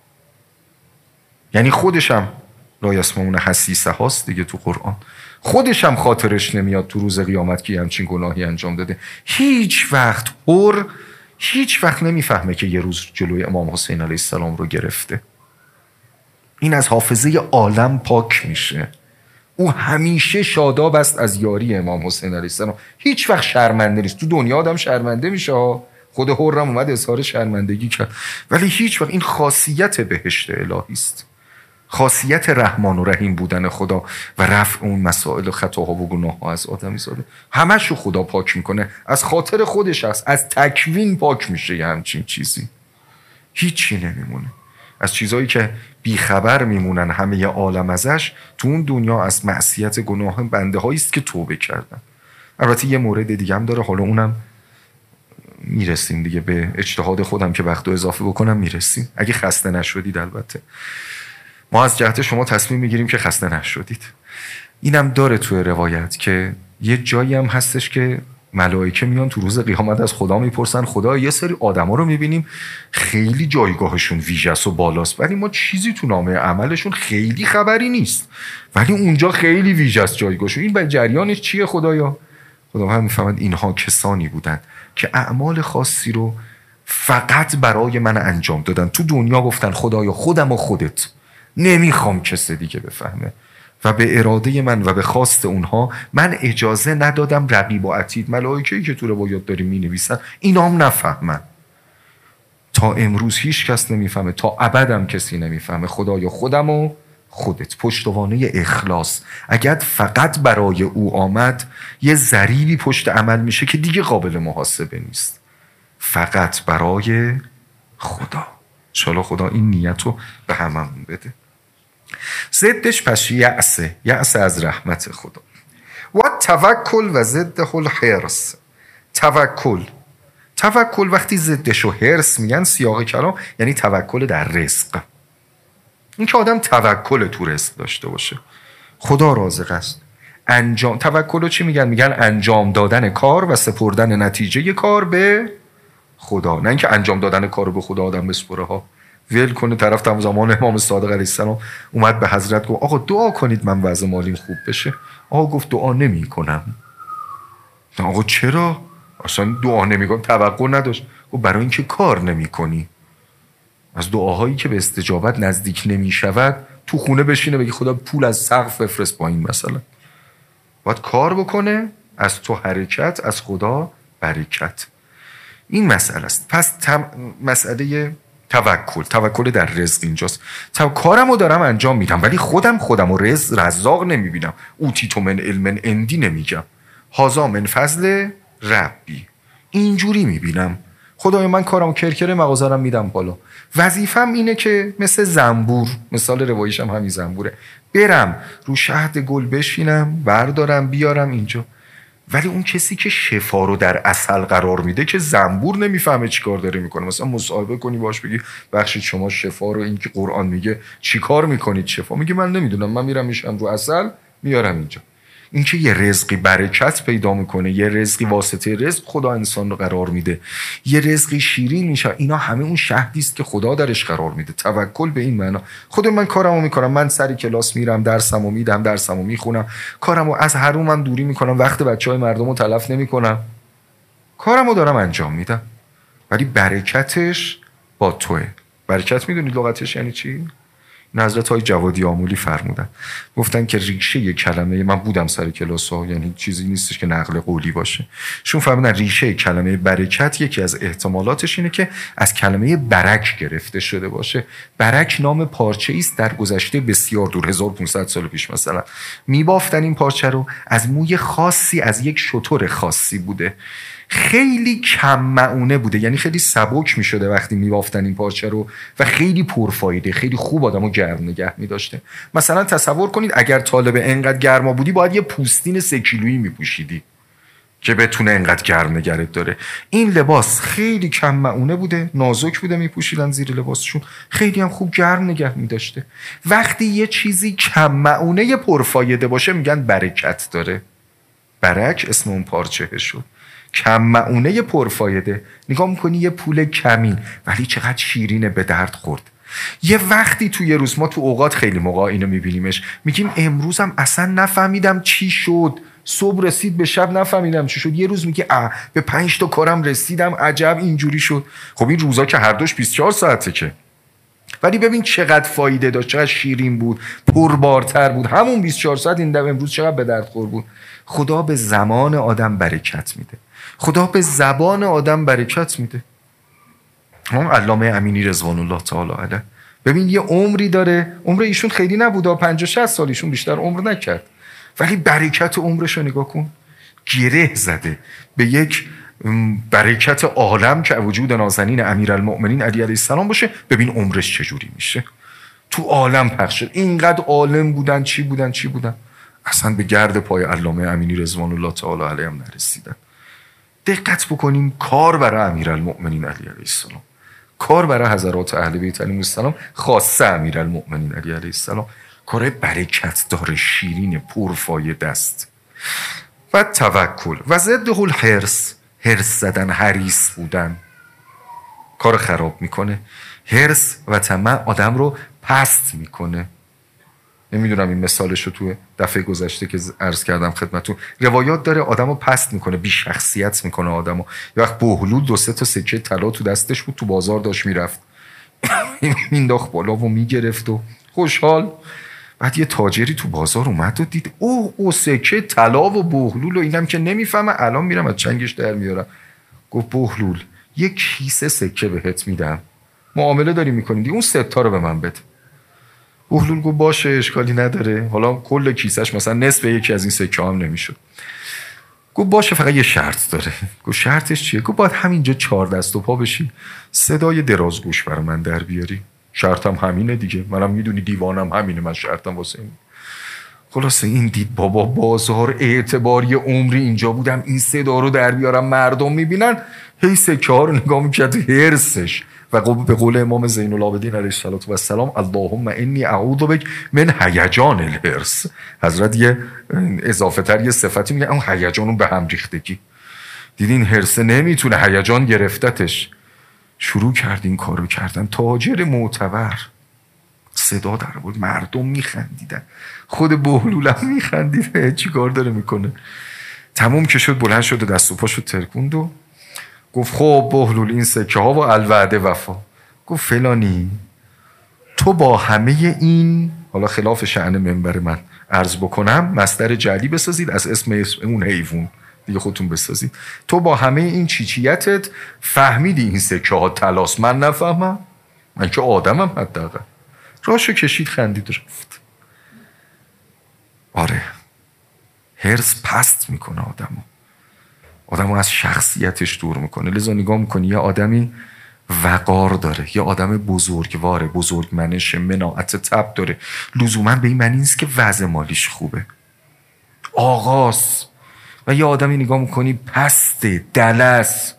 یعنی خودش هم لا یسمعون حسیسها هاست دیگه تو قرآن، خودش هم خاطرش نمیاد تو روز قیامت که همچین گناهی انجام داده. هیچ وقت هر هیچ وقت نمیفهمه که یه روز جلوی امام حسین علیه السلام رو گرفته. این از حافظه عالم پاک میشه. او همیشه شاداب است از یاری امام حسین علیه السلام، هیچ وقت شرمنده نیست. تو دنیا آدم شرمنده میشه، خود حرم اومد اظهار شرمندگی کرد، ولی هیچ وقت. این خاصیت بهشت الهی است، خاصیت رحمان و رحیم بودن خدا و رفع اون مسائل و خطاها و گناهها از آدمی زاده. همشو خدا پاک میکنه، از خاطر خودش هست، از تکوین پاک میشه. یه همچین چیزی هیچی نمیمونه. از چیزایی که بیخبر میمونن همه عالم ازش، تو اون دنیا از معصیت گناه بنده هایی است که توبه کردن. البته یه مورد دیگه هم داره، حالا اونم میرسیم دیگه، به اجتهاد خودم که وقتو اضافه بکنم میرسیم، اگه خسته نشدید. البته ما از جهت شما تصمیم میگیریم که خسته نشدید. اینم داره توی روایت که یه جایی هم هستش که ملائکه میان تو روز قیامت از خدا میپرسن خدا یه سری آدما رو میبینیم خیلی جایگاهشون ویژه‌ست و بالاست، ولی ما چیزی تو نامه عملشون خیلی خبری نیست، ولی اونجا خیلی ویژه‌ست جایگاهشون. این به جریانش چیه خدایا؟ خدا هم میفهمد اینها کسانی بودن که اعمال خاصی رو فقط برای من انجام دادن. تو دنیا گفتن خدایا خودم و خودت، نمیخوام کسی دیگه بفهمه، و به اراده من و به خواست اونها من اجازه ندادم رقیب و عتید، ملائکه‌ای که تو روایات داریم مینویسن، اینا هم نفهمن. تا امروز هیچ کس نمیفهمه، تا ابدم کسی نمیفهمه. خدایا خودم و خودت، پشتوانه اخلاص. اگر فقط برای او آمد، یه ضریبی پشت عمل میشه که دیگه قابل محاسبه نیست، فقط برای خدا. انشاءالله خدا این نیت رو به هممون بده. ضدش پس یأسه، یأس از رحمت خدا. و توکل و ضده الحرص. توکل توکل وقتی ضدش رو حرص میگن سیاق کلام، یعنی توکل در رزق. این که آدم توکل تو رزق داشته باشه. خدا رازق است. انجام توکل رو چی میگن؟ میگن انجام دادن کار و سپردن نتیجه کار به خدا، نه اینکه انجام دادن کار رو به خدا آدم بسپره ها، ول کنه. طرف تم زمان امام صادق علیه السلام اومد به حضرت گفت آقا دعا کنید من وضع مالیم خوب بشه. آقا گفت دعا نمی کنم. آقا چرا؟ اصلا دعا نمیکنم، توقع نداشت. گفت برای اینکه کار نمیکنی. از دعاهایی که به استجابت نزدیک نمیشود تو خونه بشینه بگی خدا پول از سقف بفرست پایین مثلا. باید کار بکنه، از تو حرکت، از خدا برکت. این مسئله است. پس تم... مسئله توکل، توکل در رزق اینجاست. تو کارمو دارم انجام میدم ولی خودم خودمو رزق رزاق نمیبینم. اوتیتو من علم اندی نمیگم، هازا من فضل ربی، اینجوری میبینم. خدای من کارمو کرکره مغازرم میدم بالا. وظیفم اینه که مثل زنبور، مثال رواییش هم همین زنبوره، برم رو شهد گل بشینم، بردارم بیارم اینجا. ولی اون کسی که شفا رو در عسل قرار میده که زنبور نمیفهمه چی کار داره میکنه. مثلا مصاحبه کنی باش بگی بخشید شما شفا رو، این که قرآن میگه چی کار میکنید شفا، میگه من نمیدونم، من میرم میشم رو عسل میارم اینجا. این که یه رزقی برکت پیدا میکنه، یه رزقی واسطه رزق خدا انسان رو قرار میده، یه رزقی شیرین میشه، اینا همه اون شهدی است که خدا درش قرار میده. توکل به این معنا. خود من کارمو میکنم، من سری کلاس میرم، درسمو میدم، درسمو میخونم، کارمو از حرومم دوری میکنم، وقت بچهای مردمو تلف نمیکنم، کارمو دارم انجام میدم، ولی برکتش با توئه. برکت میدونید لغتش یعنی چی؟ حضرت های جوادی آمولی فرمودن، گفتن که ریشه یک کلمه، من بودم سر کلاس ها، یعنی چیزی نیستش که نقل قولی باشه، شون فرمودن ریشه کلمه برکت یکی از احتمالاتش اینه که از کلمه برک گرفته شده باشه. برک نام پارچه است در گذشته بسیار دور، هزار و پانصد سال پیش مثلا میبافتن این پارچه رو، از موی خاصی از یک شتر خاصی بوده، خیلی کم معونه بوده، یعنی خیلی سبک می شده وقتی می بافتن این پارچه رو، و خیلی پرفایده، خیلی خوب آدمو گرم نگه می داشته. مثلا تصور کنید اگر طالب انقدر گرما بودی باید یه پوستین سه کیلویی می پوشیدی که بتونه انقدر گرم نگرت داره. این لباس خیلی کم معونه بوده، نازک بوده، می پوشیدن زیر لباسشون، خیلی هم خوب گرم نگه می داشته. وقتی یه چیزی کم معونه پرفایده باشه میگن برکت داره. برک اسم اون پارچه شد. کم معونه پرفایده، نگاه میکنی یه پول کمی ولی چقدر شیرینه، به درد خورد. یه وقتی توی روز، ما تو اوقات خیلی موقع اینو میبینیمش، میگیم امروزم اصلا نفهمیدم چی شد، صبح رسید به شب نفهمیدم چی شد. یه روز میگه اه به پنج تا کارم رسیدم، عجب اینجوری شد. خب این روزا که هر دوش بیست و چهار ساعته که، ولی ببین چقدر فایده داشت، چقدر شیرین بود، پربارتر بود. همون بیست و چهار ساعت این دفعه امروز چقدر به درد خور بود. خدا به زمان آدم برکت میده، خدا به زبان آدم برکت میده. علامه امینی رضوان الله تعالی علیه، ببین یه عمری داره، عمر ایشون خیلی نبوده، پنجاه شصت سال، ایشون بیشتر عمر نکرد، ولی برکت عمرش رو نگاه کن، گره زده به یک برکت عالم که وجود نازنین امیرالمؤمنین علی علیه السلام باشه. ببین عمرش چجوری میشه، تو عالم پخش شد. اینقدر عالم بودن، چی بودن چی بودن، اصلا به گرد پای علامه امینی رضوان الله تعالی علیه هم نرسیدن. دقت بکنیم، کار برای امیرالمؤمنین علی علیه السلام، کار برای حضرات اهل بیت علیهم السلام، خاصه امیرالمؤمنین علی علیه السلام، کار برکت داره، شیرین، پرفایده است. و توکل و ضده الحرص، حرص زدن، حریص بودن، کار خراب میکنه. حرص و طمع آدم رو پست میکنه. نمیدونم این مثالش رو تو دفعه گذشته که عرض کردم خدمتتون، روایات داره آدمو پست میکنه، بی شخصیت میکنه آدمو. یه وقت بهلول دو سه تا سکه طلا تو دستش بود، تو بازار داشت میرفت، مینداخت بالا و میگرفت و خوشحال. بعد یه تاجری تو بازار اومد و دید اوه او سکه طلا و بهلول و اینم که نمیفهمه، الان میرم از چنگش در میارم. گفت بهلول یک کیسه سکه بهت میدم، معامله داری میکنی، اون سه تا رو به من بده. بهلول گفت باشه اشکالی نداره. حالا کل کیسش مثلا نصف یکی از این سکه هم نمیشد. گفت باشه فقط یه شرط داره. گفت شرطش چیه؟ گفت باید همینجا چهار دست و پا بشی، صدای درازگوش برای من در بیاری. شرطم همینه دیگه، منم میدونی دیوانم همینه، من شرطم واسه این. خلاصه این دید بابا بازار اعتباری عمری اینجا بودم، این صدا رو در بیارم مردم میبینن، هی سکه ها رو نگاه میکرد، هرسش. و به قول امام زین العابدین علیه السلام، اللهم انی اعوذ بک من هیجان الحرص. حضرت یه اضافه تر یه صفتی میگه، اون هیجانو به هم ریختگی. دیدین هرسه نمیتونه، هیجان گرفتتش. شروع کرد این کارو کردن. تاجر معتبر صدا در بود، مردم میخندیدن، خود بهلول هم میخندیده، چی کار داره میکنه. تموم که شد بلند شد و دست و پاشو ترکوند و گفت خب بهلول این سکه ها و الوعده وفا. گفت فلانی تو با همه این، حالا خلاف شأن منبر من عرض بکنم، مصدر جعلی بسازید از اسم, اسم اون حیوان دیگه خودتون بسازید، تو با همه این چیچیتت فهمیدی این سکه ها طلاست، من نفهمم؟ من که آدمم حداقل. راشو کشید خندید رفت. آره هرس پست میکنه آدمو آدمو از شخصیتش دور میکنه. لذا نگاه میکنی یه آدمی وقار داره، یه آدم بزرگواره، بزرگمنش، مناعت طبع داره، لزوما به این معنی نیست که وضع مالیش خوبه، آغاز. و یه آدمی نگاه میکنی پسته، دلس،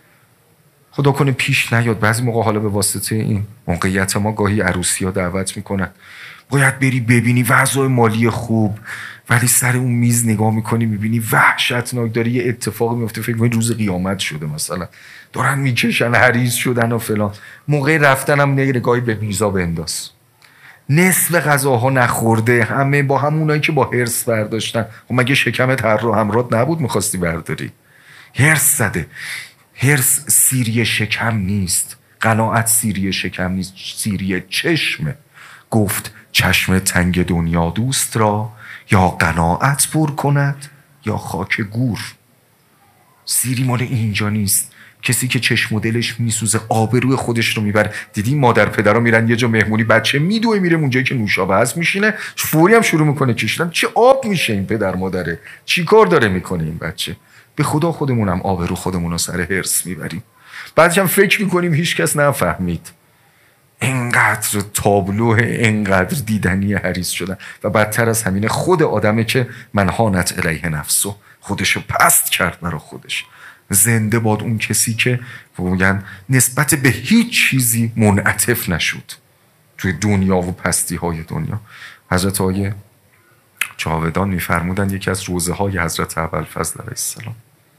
خدا کنه پیش نیاد. بعضی موقع حالا به واسطه این موقعیت ما گاهی عروسی ها دعوت میکنن باید بری ببینی وضع مالی خوب، ولی سر اون میز نگاه میکنی میبینی وحشتناک داره یه اتفاقی میفته، فکر میکنی روز قیامت شده، مثلا دارن میکشن، حریص شدن و فلان. موقع رفتن هم نگاهی به میزا بنداز، نصف غذاها نخورده، همه با همونایی که با هرس برداشتن. خب مگه شکمت هر رو همرات نبود میخواستی برداری؟ هرس زده. هرس سیری شکم نیست، قناعت سیری شکم نیست، سیری چشمه. گفت چشم تنگ دنیا دوست را یا قناعت پر کند یا خاک گور. سیری مال اینجا نیست. کسی که چشم و دلش میسوزه آبروی خودش رو میبره. دیدی مادر پدرها میرن یه جا مهمونی، بچه میدوه میره اونجایی که نوشابه هست میشینه، فوری هم شروع میکنه کشیدن. چه آب میشه این پدر مادره؟ چی کار داره میکنه این بچه؟ به خدا خودمونم آبرو خودمون رو سر هرس میبریم، بعدش هم فکر میکنیم هیچ کس نفهمید. اینقدر تابلو، اینقدر دیدنی حریص شدن. و بدتر از همینه خود آدمه که منهانت الیه نفسو، خودشو پست کرد برای خودش. زنده باد اون کسی که میگن نسبت به هیچ چیزی منعطف نشد توی دنیا و پستی های دنیا. حضرت آیه جاودان میفرمودن یکی از روزه های حضرت ابوالفضل علیه السلام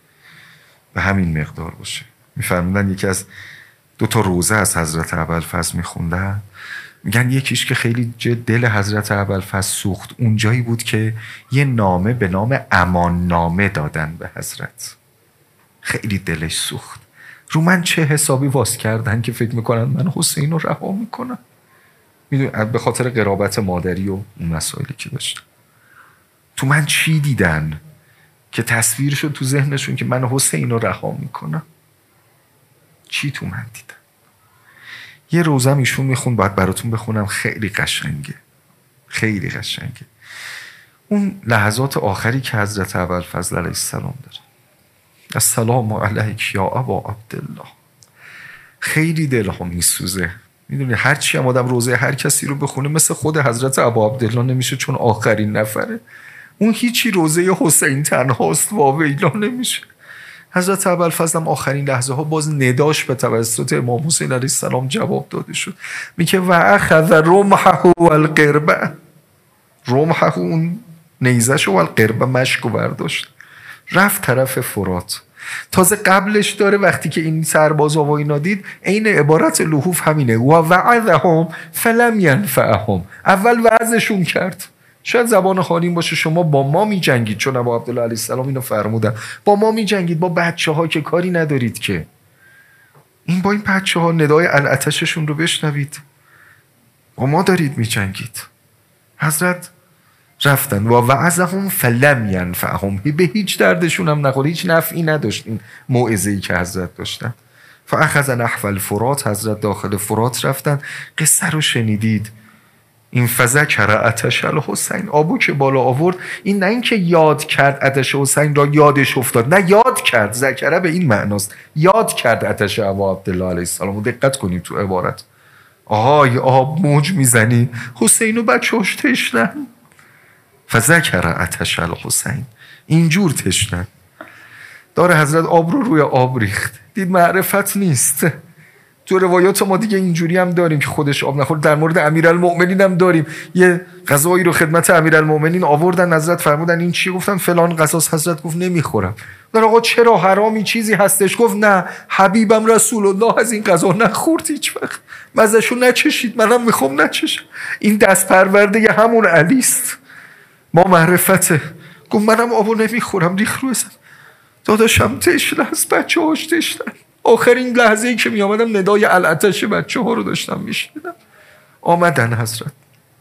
به همین مقدار باشه. میفرمودن یکی از دو تا روزه از حضرت ابوالفضل میخوندن، میگن یکیش که خیلی دل حضرت ابوالفضل سوخت، اونجایی بود که یه نامه به نام امان نامه دادن به حضرت، خیلی دلش سوخت. رو من چه حسابی واس کردن که فکر میکنن من حسین رو رها میکنم، میدونی به خاطر قرابت مادری و اون مسائلی که داشتن. تو من چی دیدن که تصویر شد تو ذهنشون که من حسین رو رها میکنم؟ چی تو من دیدن؟ یه روزم ایشون میخون، باید براتون بخونم، خیلی قشنگه، خیلی قشنگه. اون لحظات آخری که حضرت ابوالفضل علیه السلام داره، السلام علیک یا ابا عبدالله. خیلی دلها میسوزه. میدونی هرچی هم آدم روزه هر کسی رو بخونه مثل خود حضرت ابا عبدالله نمیشه، چون آخرین نفره. اون هیچی روزه حسین تنهاست، واویلا نمیشه. حضرت ابوالفضل هم آخرین لحظه ها باز نداش به توسط امام حسین علیه السلام جواب داده شد. میگه و اخذ رمحه و القربه، رمحه اون نیزش و القربه مشکو برداشت، رفت طرف فرات. تازه قبلش داره وقتی که این سربازا و اینا دید، عین عبارت لحوف همینه، و وعظهم فلم ینفعهم، اول وعظشون کرد. شاید زبان خالیم باشه، شما با ما می جنگید، چون ابا عبدالله علیه السلام اینو فرمودن، با ما می جنگید، با بچه ها که کاری ندارید که. این با این بچه ها ندای العطششون رو بشنوید، با ما دارید می جنگید. حضرت رفتن و وعظهم فلم ینفعهم، به هیچ دردشون هم نخورد، هیچ نفعی نداشت این موعظه‌ای که حضرت داشتن. فاخذ نحو الفرات، حضرت داخل فرات رفتن. قصه رو شنیدید. این فذکر عطش الحسین، آبو که بالا آورد، این نه اینکه یاد کرد عطش حسین را یادش افتاد، نه یاد کرد، ذکره به این معناست، یاد کرد عطش ابا عبدالله علیه السلام. دقت کنیم تو عبارت، آهای آب موج میزنی، حسین و بچه‌اش تشنن. فذکر عطش الحسین، اینجور تشنن. داره حضرت آب رو روی آب ریخت، دید معرفت نیست. تو روایات ما دیگه اینجوری هم داریم که خودش آب نخورد. در مورد امیرالمؤمنین هم داریم، یه غذایی رو خدمت امیرالمؤمنین آوردن، حضرت فرمودن این چی؟ گفتن فلان غذاست. حضرت گفت نمیخورم. در آقا چرا، حرامی چیزی هستش؟ گفت نه، حبیبم رسول الله از این غذا نخورد هیچ وقت، مزه‌شو نچشید، منم میخوام نچشم. این دست پرورده همون علی است. ما معرفت گفت منم آبو نمیخورم، ریخ رو ازم. داداشم تشنه است، بچه هاش تشنه. آخرین لحظه‌ای که می آمدم ندای العطش بچه ها رو داشتم میشنیدم. آمدن حضرت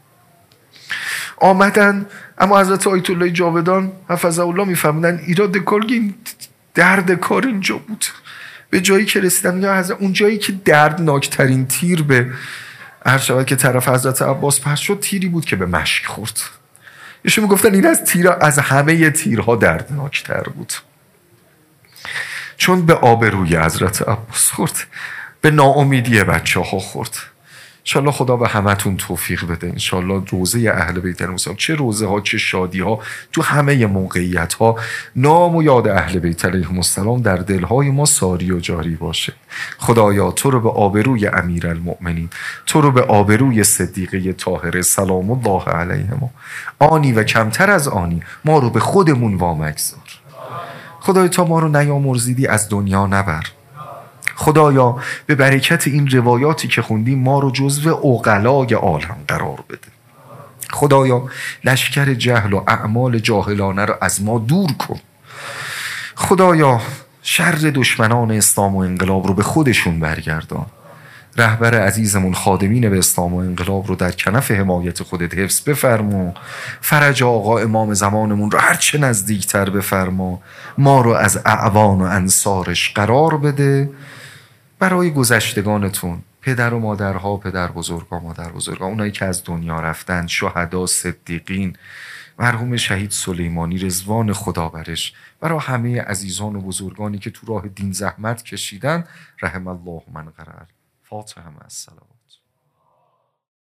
آمدن اما حضرت آیت الله جاودان حفظه الله میفهمیدن ایراد کار، این درد کار اینجا بود. به جایی که رسیدن یا حضرت اون جایی که دردناکترین تیر به هر شود که طرف حضرت عباس پرت شد، تیری بود که به مشک خورد. ایشون میگفتن این از تیر از همه تیرها دردناکتر بود، چون به آبروی حضرت عباس خورد، به ناامیدی بچه ها خورد. انشالله خدا به همتون توفیق بده. انشالله روزه اهل بیت المصطفی، چه روزه ها چه شادی ها، تو همه موقعیت ها نام و یاد اهل بیت علیهم السلام در دلهای ما ساری و جاری باشه. خدایا تو رو به آبروی امیرالمؤمنین، تو رو به آبروی صدیقه طاهره سلام الله علیهم، آنی و کمتر از آنی ما رو به خودمون وامگذار. خدای تا ما رو نیامرزیدی از دنیا نبر. خدایا به برکت این روایاتی که خوندیم ما رو جزو عقلای عالم قرار بده. خدایا لشکر جهل و اعمال جاهلانه رو از ما دور کن. خدایا شر دشمنان اسلام و انقلاب رو به خودشون برگردان. رهبر عزیزمون خادمین به اسلام و انقلاب رو در کنف حمایت خودت حفظ بفرما. فرج آقا امام زمانمون رو هرچه نزدیکتر بفرما. ما رو از اعوان و انصارش قرار بده. برای گذشتگانتون، پدر و مادرها، پدر بزرگا، مادر بزرگا، اونایی که از دنیا رفتن، شهدا، صدیقین، مرحوم شهید سلیمانی رضوان خدا برش، برای همه عزیزان و بزرگانی که تو راه دین زحمت کشیدن، رحم الله من قرر. فاتحه مع السلام.